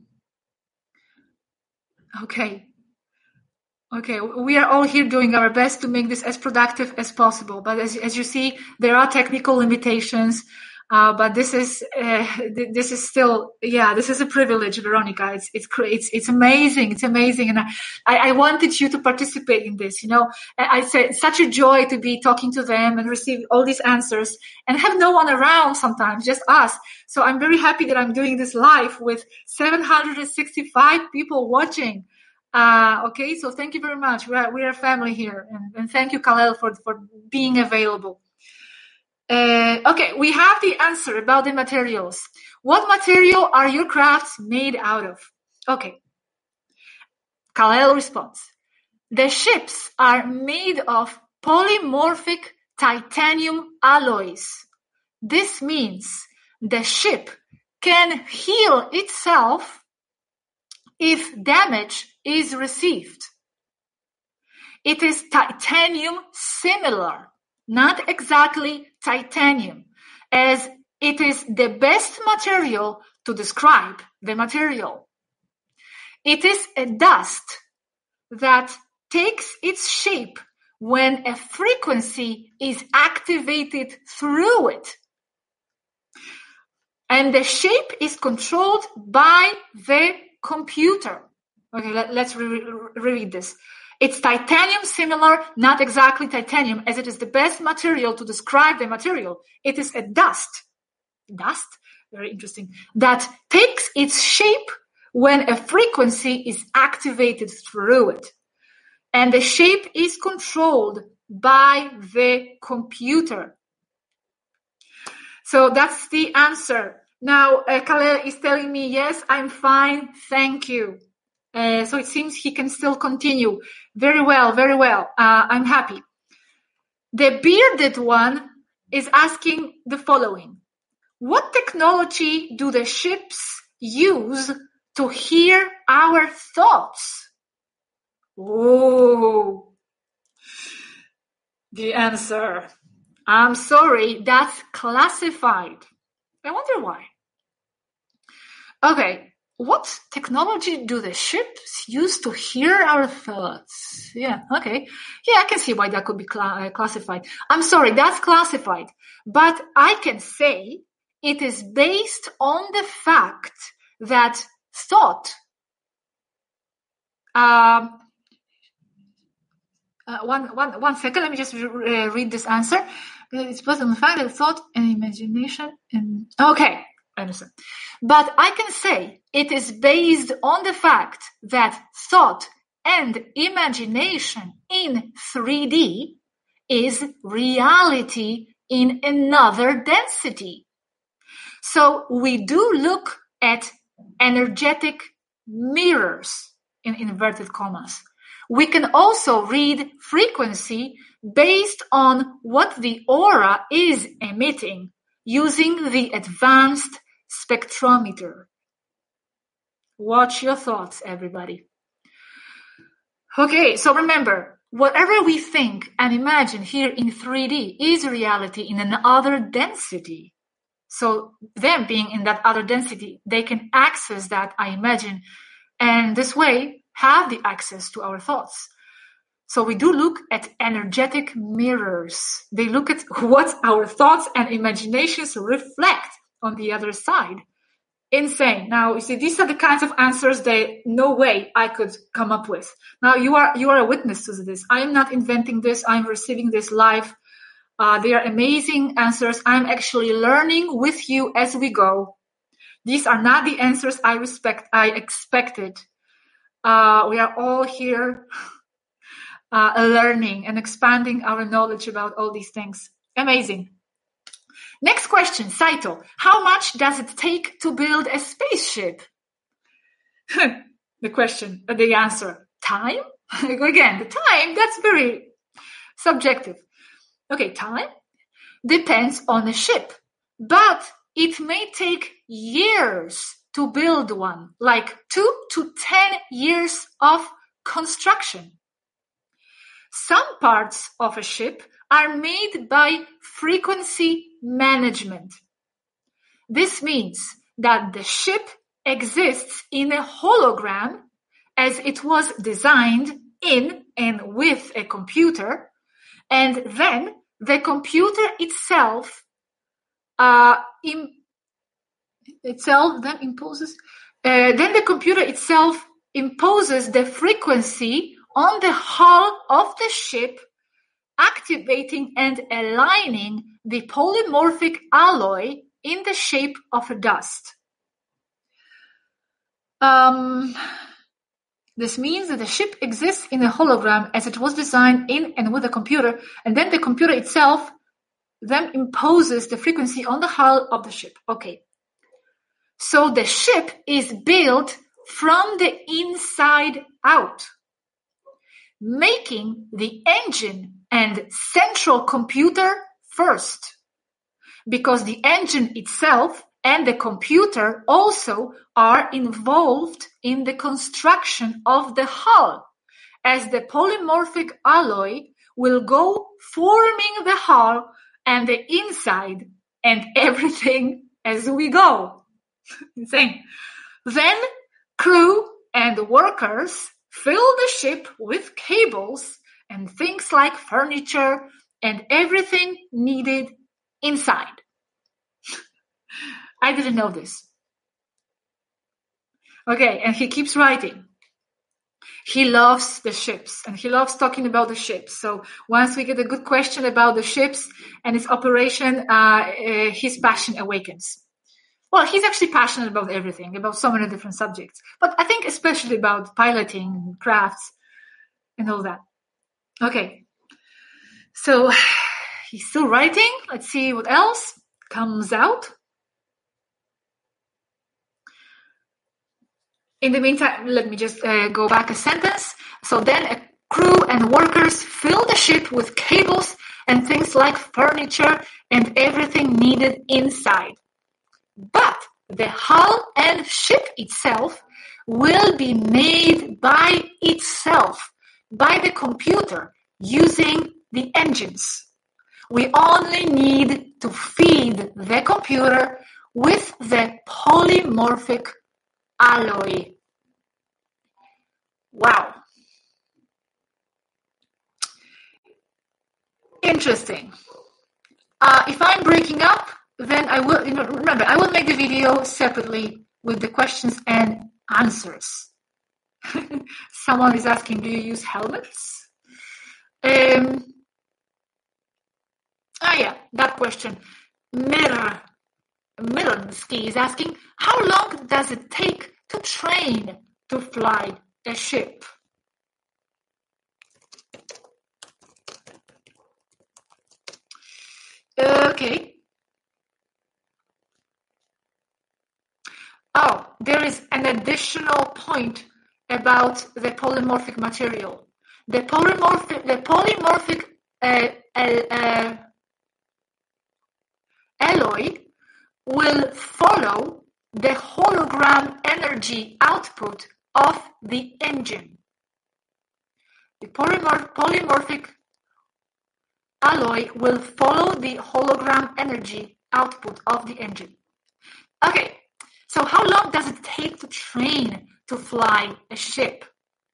okay. Okay, we are all here doing our best to make this as productive as possible. But as as you see, there are technical limitations. Uh, but this is uh, this is still yeah this is a privilege, Veronica. It's it's it's it's amazing. It's amazing, and I I wanted you to participate in this. You know, I said it's such a joy to be talking to them and receive all these answers and have no one around sometimes, just us. So I'm very happy that I'm doing this live with seven hundred sixty-five people watching. Uh, okay, so thank you very much. We are we are a family here, and, and thank you, Kalel, for for being available. Uh, okay, we have the answer about the materials. What material are your crafts made out of? Okay. Kalel responds. The ships are made of polymorphic titanium alloys. This means the ship can heal itself if damage is received. It is titanium similar. Not exactly titanium, as it is the best material to describe the material. It is a dust that takes its shape when a frequency is activated through it. And the shape is controlled by the computer. Okay, let, let's re- re- reread this. It's titanium similar, not exactly titanium, as it is the best material to describe the material. It is a dust, dust, very interesting, that takes its shape when a frequency is activated through it. And the shape is controlled by the computer. So that's the answer. Now, uh, Kalel is telling me, yes, I'm fine, thank you. Uh, so it seems he can still continue. Very well, very well. Uh, I'm happy. The bearded one is asking the following. What technology do the ships use to hear our thoughts? Oh, the answer. I'm sorry, that's classified. I wonder why. Okay. What technology do the ships use to hear our thoughts? Yeah, okay. Yeah, I can see why that could be cl- uh, classified. I'm sorry, that's classified. But I can say it is based on the fact that thought, um, uh, one, one, one second, let me just re- uh, read this answer. It's based on the fact that thought and imagination and, okay. I understand. But I can say it is based on the fact that thought and imagination in three D is reality in another density. So we do look at energetic mirrors in inverted commas. We can also read frequency based on what the aura is emitting using the advanced spectrometer. Watch your thoughts, everybody. Okay, so remember, whatever we think and imagine here in three D is reality in another density. So them being in that other density, they can access that, I imagine, and this way have the access to our thoughts. So we do look at energetic mirrors. They look at what our thoughts and imaginations reflect on the other side. Insane. Now, you see, these are the kinds of answers that no way I could come up with. Now, you are you are a witness to this. I am not inventing this. I'm receiving this live. Uh, they are amazing answers. I'm actually learning with you as we go. These are not the answers I respect. I expected. Uh, we are all here uh, learning and expanding our knowledge about all these things. Amazing. Next question, Saito. How much does it take to build a spaceship? The question, the answer, time? Again, the time, that's very subjective. Okay, time depends on the ship, but it may take years to build one, like two to ten years of construction. Some parts of a ship are made by frequency management. This means that the ship exists in a hologram as it was designed in and with a computer, and then the computer itself uh, im- itself then imposes uh, then the computer itself imposes the frequency on the hull of the ship, activating and aligning the polymorphic alloy in the shape of a dust. Um, this means that the ship exists in a hologram as it was designed in and with a computer, and then the computer itself then imposes the frequency on the hull of the ship. Okay. So the ship is built from the inside out, making the engine and central computer first, because the engine itself and the computer also are involved in the construction of the hull, as the polymorphic alloy will go forming the hull and the inside and everything as we go. Insane. Then crew and workers fill the ship with cables and things like furniture and everything needed inside. I didn't know this. Okay, and he keeps writing. He loves the ships and he loves talking about the ships. So once we get a good question about the ships and its operation, uh, uh, his passion awakens. Well, he's actually passionate about everything, about so many different subjects. But I think especially about piloting and crafts and all that. Okay. So he's still writing. Let's see what else comes out. In the meantime, let me just uh, go back a sentence. So then a crew and workers fill the ship with cables and things like furniture and everything needed inside. But the hull and ship itself will be made by itself, by the computer, using the engines. We only need to feed the computer with the polymorphic alloy. Wow. Interesting. Uh, if I'm breaking up, then I will, you know, remember, I will make the video separately with the questions and answers. Someone is asking, do you use helmets? Um, ah, yeah, that question. Mir, Milonsky is asking, how long does it take to train to fly a ship? Okay. Oh, there is an additional point about the polymorphic material. The polymorphic, the polymorphic uh, uh, uh, alloy will follow the hologram energy output of the engine. The polymorph, polymorphic alloy will follow the hologram energy output of the engine. Okay, so how long does it take to train to fly a ship?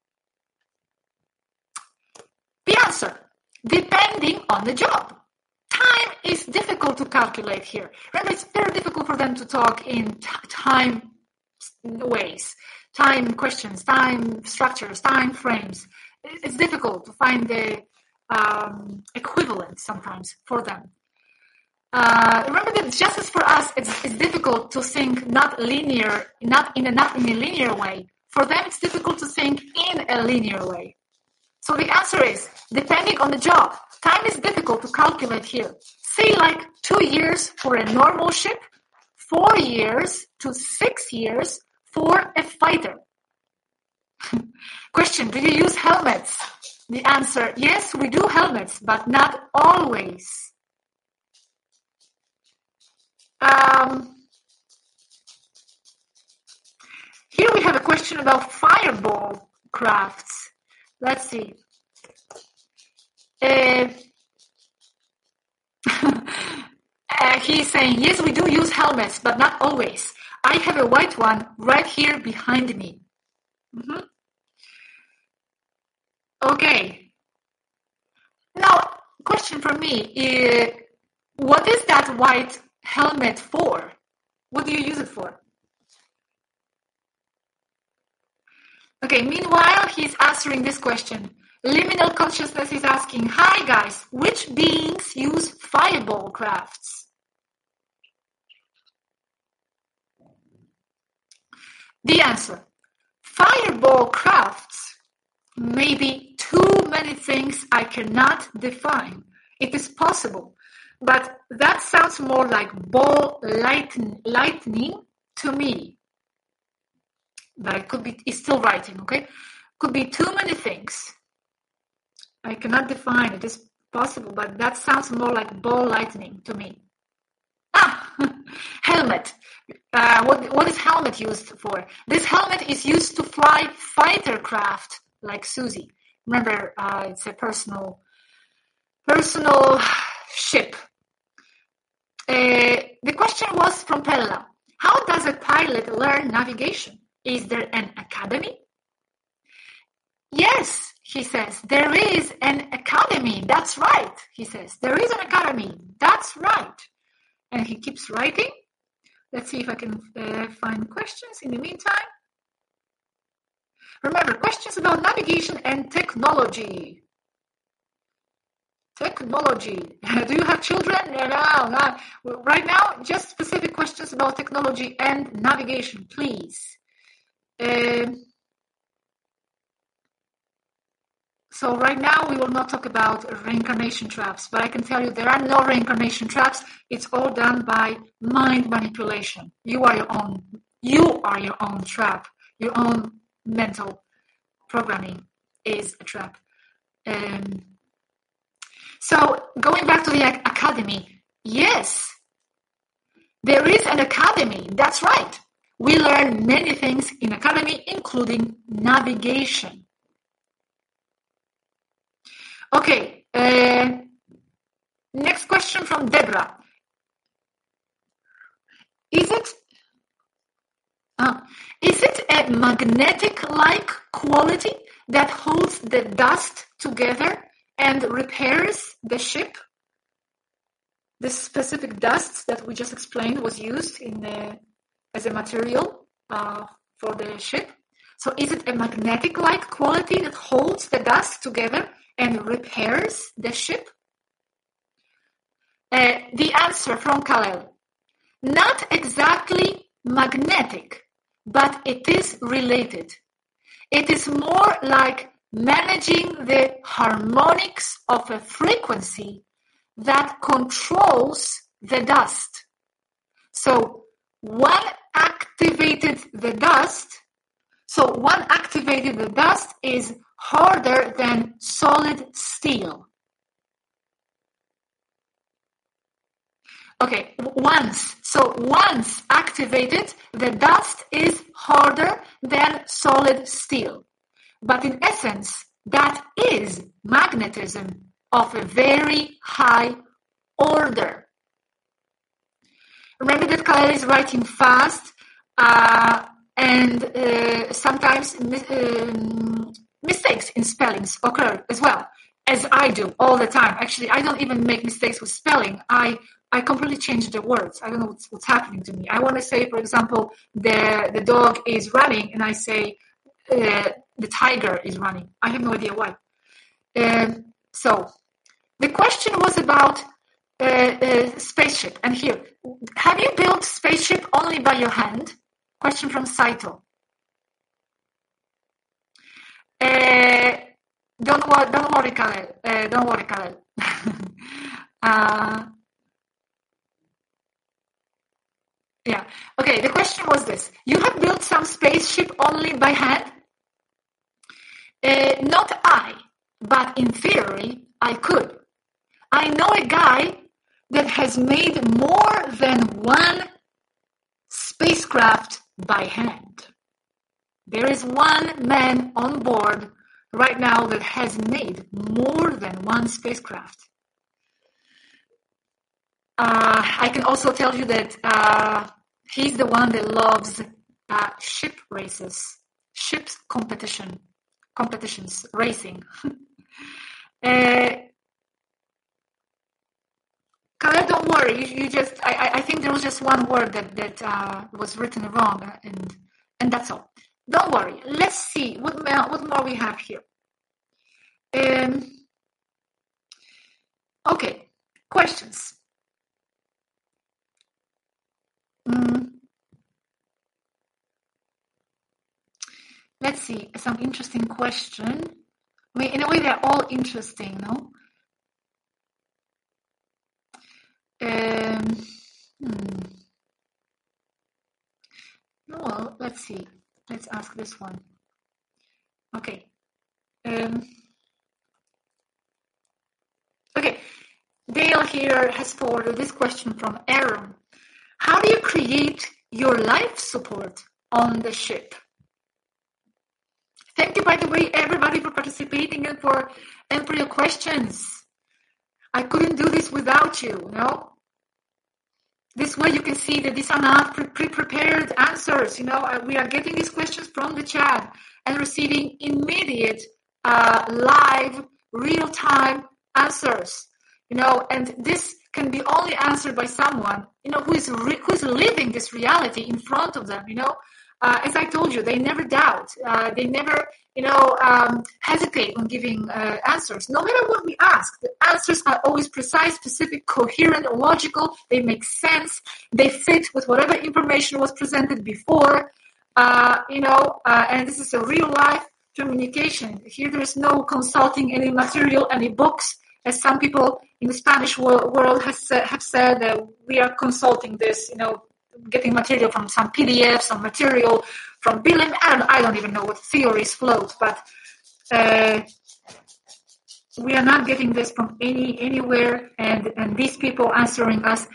The answer, depending on the job. Time is difficult to calculate here. Remember, it's very difficult for them to talk in t- time ways, time questions, time structures, time frames. It's difficult to find the um, equivalent sometimes for them. Uh, remember that just as for us, it's, it's difficult to think not linear, not in a not in a linear way. For them, it's difficult to think in a linear way. So the answer is, depending on the job, time is difficult to calculate here. Say like two years for a normal ship, four years to six years for a fighter. Question, do you use helmets? The answer, yes, we do helmets, but not always. Um, here we have a question about fireball crafts. Let's see. Uh, uh, he's saying, yes, we do use helmets, but not always. I have a white one right here behind me. Mm-hmm. Okay. Now, question for me, uh, what is that white helmet for? What do you use it for? Okay, meanwhile, he's answering this question. Liminal consciousness is asking, hi guys, which beings use fireball crafts? The answer, fireball crafts may be too many things I cannot define. It is possible, but that sounds more like ball lightning, lightning to me. But it could be, it's still writing, okay? Could be too many things. I cannot define it. It's possible, but that sounds more like ball lightning to me. Ah, helmet. Uh, what, what is helmet used for? This helmet is used to fly fighter craft like Susie. Remember, uh, it's a personal, personal ship. Uh, the question was from Pella. How does a pilot learn navigation? Is there an academy? Yes, he says, there is an academy. That's right, he says. There is an academy. That's right. And he keeps writing. Let's see if I can uh, find questions in the meantime. Remember, questions about navigation and technology. Technology. Do you have children? No, no. Right now, just specific questions about technology and navigation, please. Uh, so right now, we will not talk about reincarnation traps, but I can tell you there are no reincarnation traps. It's all done by mind manipulation. You are your own. You are your own trap. Your own mental programming is a trap. Um, so going back to the academy, yes, there is an academy. That's right. We learn many things in academy, including navigation. Okay, uh, next question from Deborah. Is it uh, is it a magnetic-like quality that holds the dust together and repairs the ship? The specific dust that we just explained was used in the, as a material uh, for the ship. So is it a magnetic-like quality that holds the dust together and repairs the ship? Uh, the answer from Kalel. not exactly magnetic, but it is related. It is more like managing the harmonics of a frequency that controls the dust. So one activated the dust, so one activated the dust is harder than solid steel. Okay, once, so once activated, the dust is harder than solid steel. But in essence, that is magnetism of a very high order. Remember that Kalel is writing fast, uh, and uh, sometimes mis- um, mistakes in spellings occur as well, as I do all the time. Actually, I don't even make mistakes with spelling. I I completely change the words. I don't know what's, what's happening to me. I want to say, for example, the the dog is running, and I say uh, the tiger is running. I have no idea why. Uh, so the question was about uh, uh, spaceship. And here, have you built spaceship only by your hand? Question from Saito. Uh, don't worry, don't worry, Kalel. Uh, don't worry, Kalel. uh, Yeah. Okay, the question was this. You have built some spaceship only by hand? Uh, not I, but in theory, I could. I know a guy that has made more than one spacecraft by hand. There is one man on board right now that has made more than one spacecraft. Uh, I can also tell you that uh, he's the one that loves uh, ship races, ships competition, competitions, racing. uh, Kalel, don't worry. You, you just, I, I think there was just one word that that uh, was written wrong, and and that's all. Don't worry. Let's see what more, what more we have here. Um, okay, questions. Mm. Let's see, some interesting question. I mean, in a way, they're all interesting, no? Um, hmm. Well, let's see. Let's ask this one. Okay. Um, okay. Dale here has forwarded this question from Aaron. How do you create your life support on the ship? Thank you, by the way, everybody, for participating and for and for your questions. I couldn't do this without you, no? This way you can see that these are not pre-prepared answers. You know, we are getting these questions from the chat and receiving immediate, uh, live, real-time answers. You know, and this can be only answered by someone, you know, who is re- who is living this reality in front of them. You know, uh, as I told you, they never doubt. Uh, they never, you know, um, hesitate on giving uh, answers. No matter what we ask, the answers are always precise, specific, coherent, logical. They make sense. They fit with whatever information was presented before. Uh, you know, uh, and this is a real life communication. Here, there is no consulting any material, any books, as some people in the Spanish world, world has uh, have said that we are consulting this, you know, getting material from some P D Fs, some material from Bilim. I don't, I don't even know what theories float, but uh, we are not getting this from any anywhere. And, and these people answering us,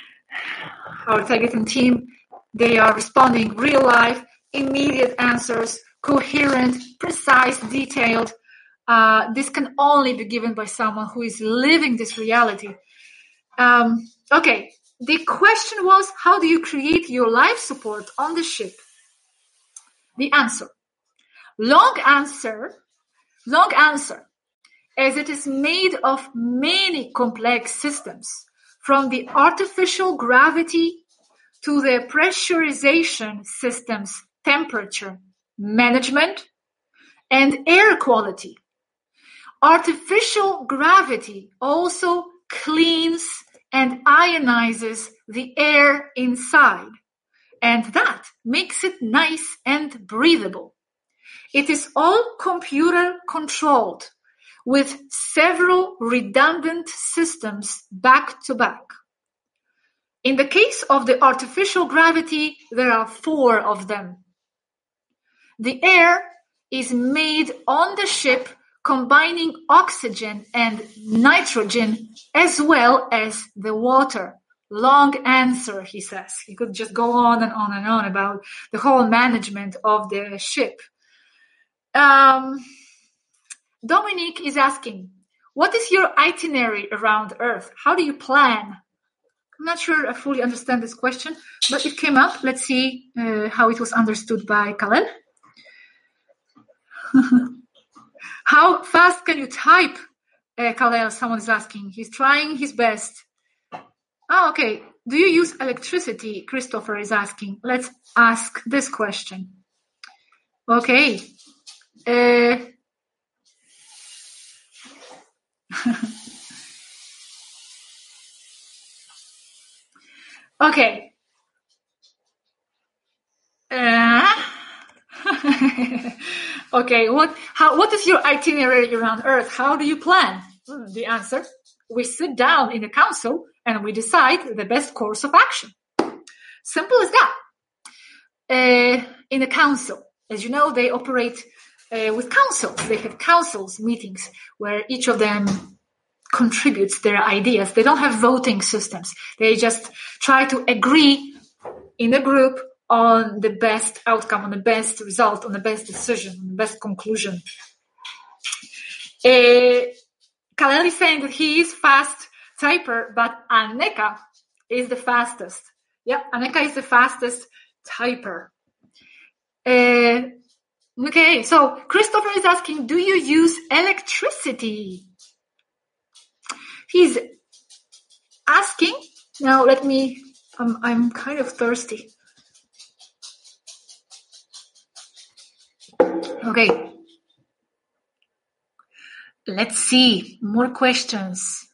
our targeting team, they are responding real life, immediate answers, coherent, precise, detailed. Uh, this can only be given by someone who is living this reality. Um, okay, the question was, how do you create your life support on the ship? The answer, long answer, long answer, as it is made of many complex systems, from the artificial gravity to the pressurization systems, temperature, management, and air quality. Artificial gravity also cleans and ionizes the air inside. And that makes it nice and breathable. It is all computer controlled with several redundant systems back to back. In the case of the artificial gravity, there are four of them. The air is made on the ship, combining oxygen and nitrogen as well as the water. Long answer, he says. He could just go on and on and on about the whole management of the ship. Um, Dominique is asking, what is your itinerary around Earth? How do you plan? I'm not sure I fully understand this question, but it came up. Let's see uh, how it was understood by Kalel. How fast can you type, uh, Kalel? Someone is asking. He's trying his best. Oh, okay. Do you use electricity? Christopher is asking. Let's ask this question. Okay. Uh, okay. Uh, okay. What? How? What is your itinerary around Earth? How do you plan? The answer: we sit down in a council and we decide the best course of action. Simple as that. Uh, in a council, as you know, they operate uh, with councils. They have councils meetings where each of them contributes their ideas. They don't have voting systems. They just try to agree in a group on the best outcome, on the best result, on the best decision, on the best conclusion. Uh, Kalel is saying that he is fast typer, but Aneka is the fastest. Yeah, Aneka is the fastest typer. Uh, okay, so Christopher is asking, do you use electricity? He's asking, now let me, um, I'm kind of thirsty. Okay. Let's see, more questions.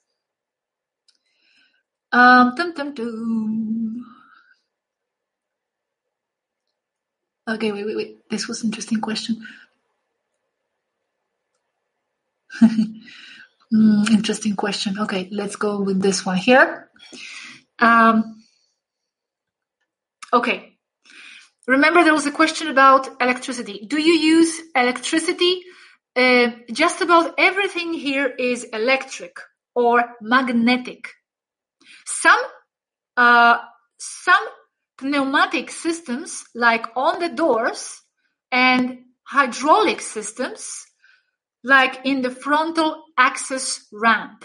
Um, dum, dum, dum. Okay, wait, wait, wait. This was an interesting question. mm, interesting question. Okay, let's go with this one here. Um, okay. Remember, there was a question about electricity. Do you use electricity? Uh, just about everything here is electric or magnetic. Some, uh, some pneumatic systems, like on the doors, and hydraulic systems, like in the frontal access ramp.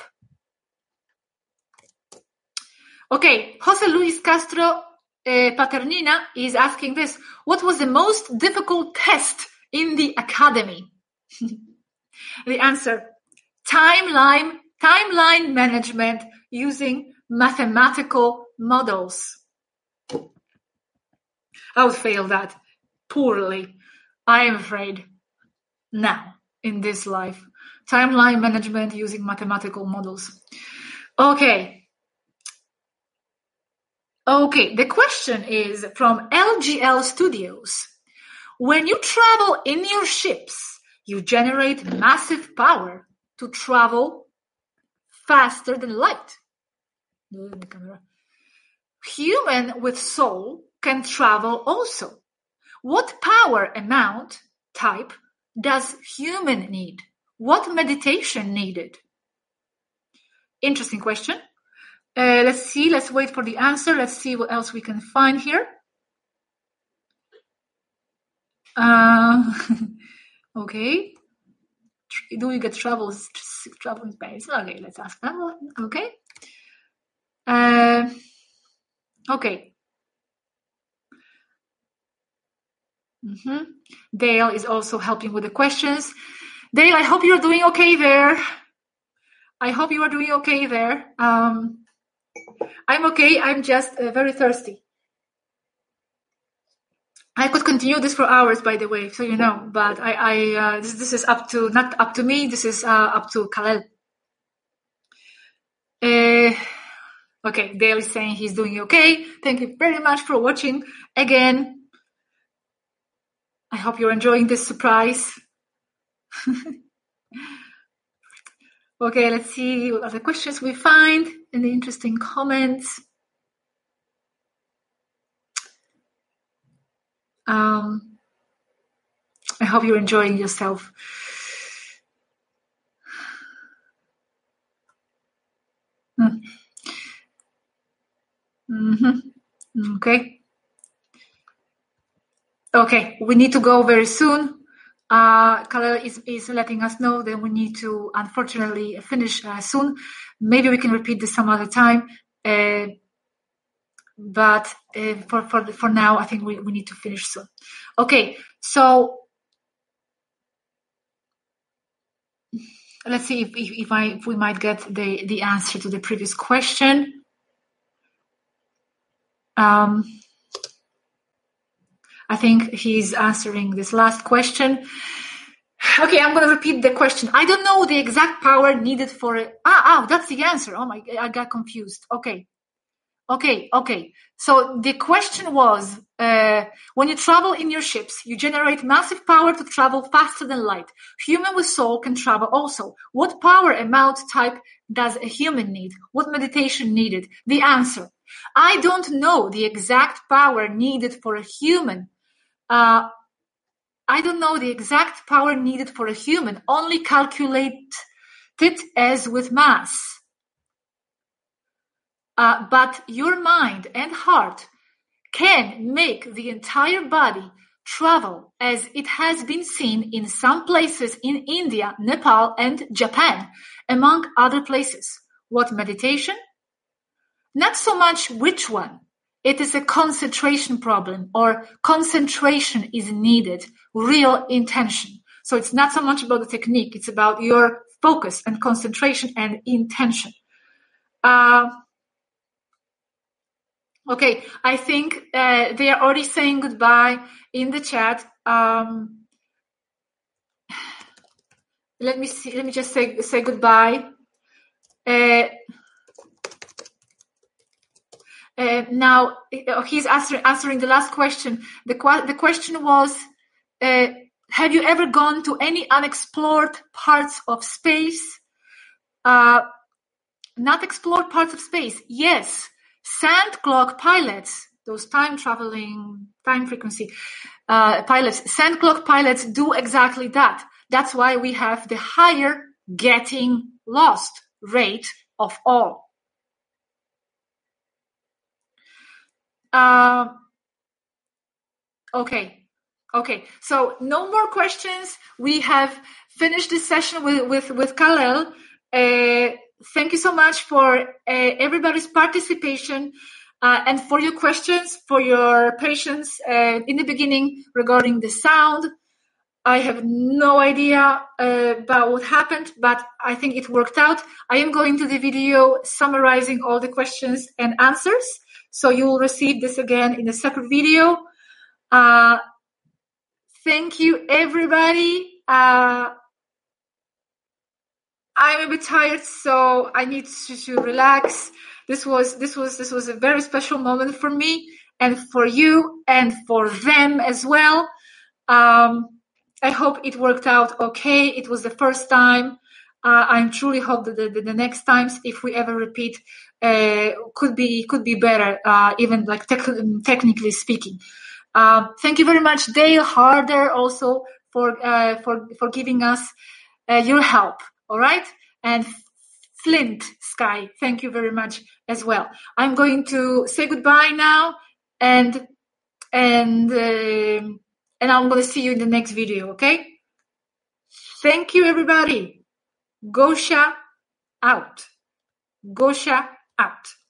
Okay, Jose Luis Castro uh, Paternina is asking this. What was the most difficult test in the academy? The answer, timeline, timeline management using mathematical models. I would fail that poorly, I am afraid, now in this life. Timeline management using mathematical models. Okay. Okay, the question is from L G L Studios. When you travel in your ships, you generate massive power to travel faster than light. Human with soul can travel also. What power amount type does human need? What meditation needed? Interesting question. Uh, let's see. Let's wait for the answer. Let's see what else we can find here. Uh, okay. Do you get travels travel in space? Okay, let's ask that one. Okay. Uh, okay. Mm-hmm. Dale is also helping with the questions. Dale, I hope you're doing okay there. I hope you are doing okay there. Um, I'm okay. I'm just uh, very thirsty. I could continue this for hours, by the way, so you know. But I, I uh, this, this is up to not up to me. This is uh, up to Kalel. Uh, Okay, Dale is saying he's doing okay. Thank you very much for watching again. I hope you're enjoying this surprise. Okay, let's see what other questions we find in the interesting comments. Um, I hope you're enjoying yourself. Mm. Mm-hmm. Okay. Okay, we need to go very soon. Uh, Kalel is, is letting us know that we need to, unfortunately, finish uh, soon. Maybe we can repeat this some other time. Uh, but uh, for for for now, I think we, we need to finish soon. Okay, so let's see if if, if I if we might get the the answer to the previous question. Um, I think he's answering this last question. Okay, I'm going to repeat the question. I don't know the exact power needed for it. Ah, oh, that's the answer. Oh my, I got confused. Okay. Okay, okay. So the question was, uh, when you travel in your ships, you generate massive power to travel faster than light. Human with soul can travel also. What power amount type does a human need? What meditation needed? The answer. I don't know the exact power needed for a human. Uh, I don't know the exact power needed for a human. Only calculate it as with mass. Uh, but your mind and heart can make the entire body travel as it has been seen in some places in India, Nepal, and Japan, among other places. What meditation? Not so much which one. It is a concentration problem, or concentration is needed, real intention. So it's not so much about the technique, it's about your focus and concentration and intention. Uh, Okay, I think uh, they are already saying goodbye in the chat. Um, let me see. Let me just say say goodbye. Uh, uh, now he's answer, answering the last question. The the question was, uh, have you ever gone to any unexplored parts of space? Uh, not explored parts of space. Yes. Sand clock pilots, those time traveling, time frequency uh, pilots, sand clock pilots do exactly that. That's why we have the higher getting lost rate of all. Uh, okay. Okay. So no more questions. We have finished this session with, with, with Kalel. Uh, Thank you so much for uh, everybody's participation uh, and for your questions, for your patience uh, in the beginning regarding the sound. I have no idea uh, about what happened, but I think it worked out. I am going to the video summarizing all the questions and answers, so you will receive this again in a separate video. Uh, thank you, everybody. Uh, I'm a bit tired, so I need to, to relax. This was this was this was a very special moment for me and for you and for them as well. Um, I hope it worked out okay. It was the first time. Uh, I truly hope that the, the, the next times, if we ever repeat, uh, could be could be better, uh, even like tech- technically speaking. Uh, thank you very much, Dale Harder, also for uh, for for giving us uh, your help. All right. And Flint Sky, thank you very much as well. I'm going to say goodbye now, and and uh, and I'm going to see you in the next video. Okay. Thank you, everybody. Gosha out. Gosha out.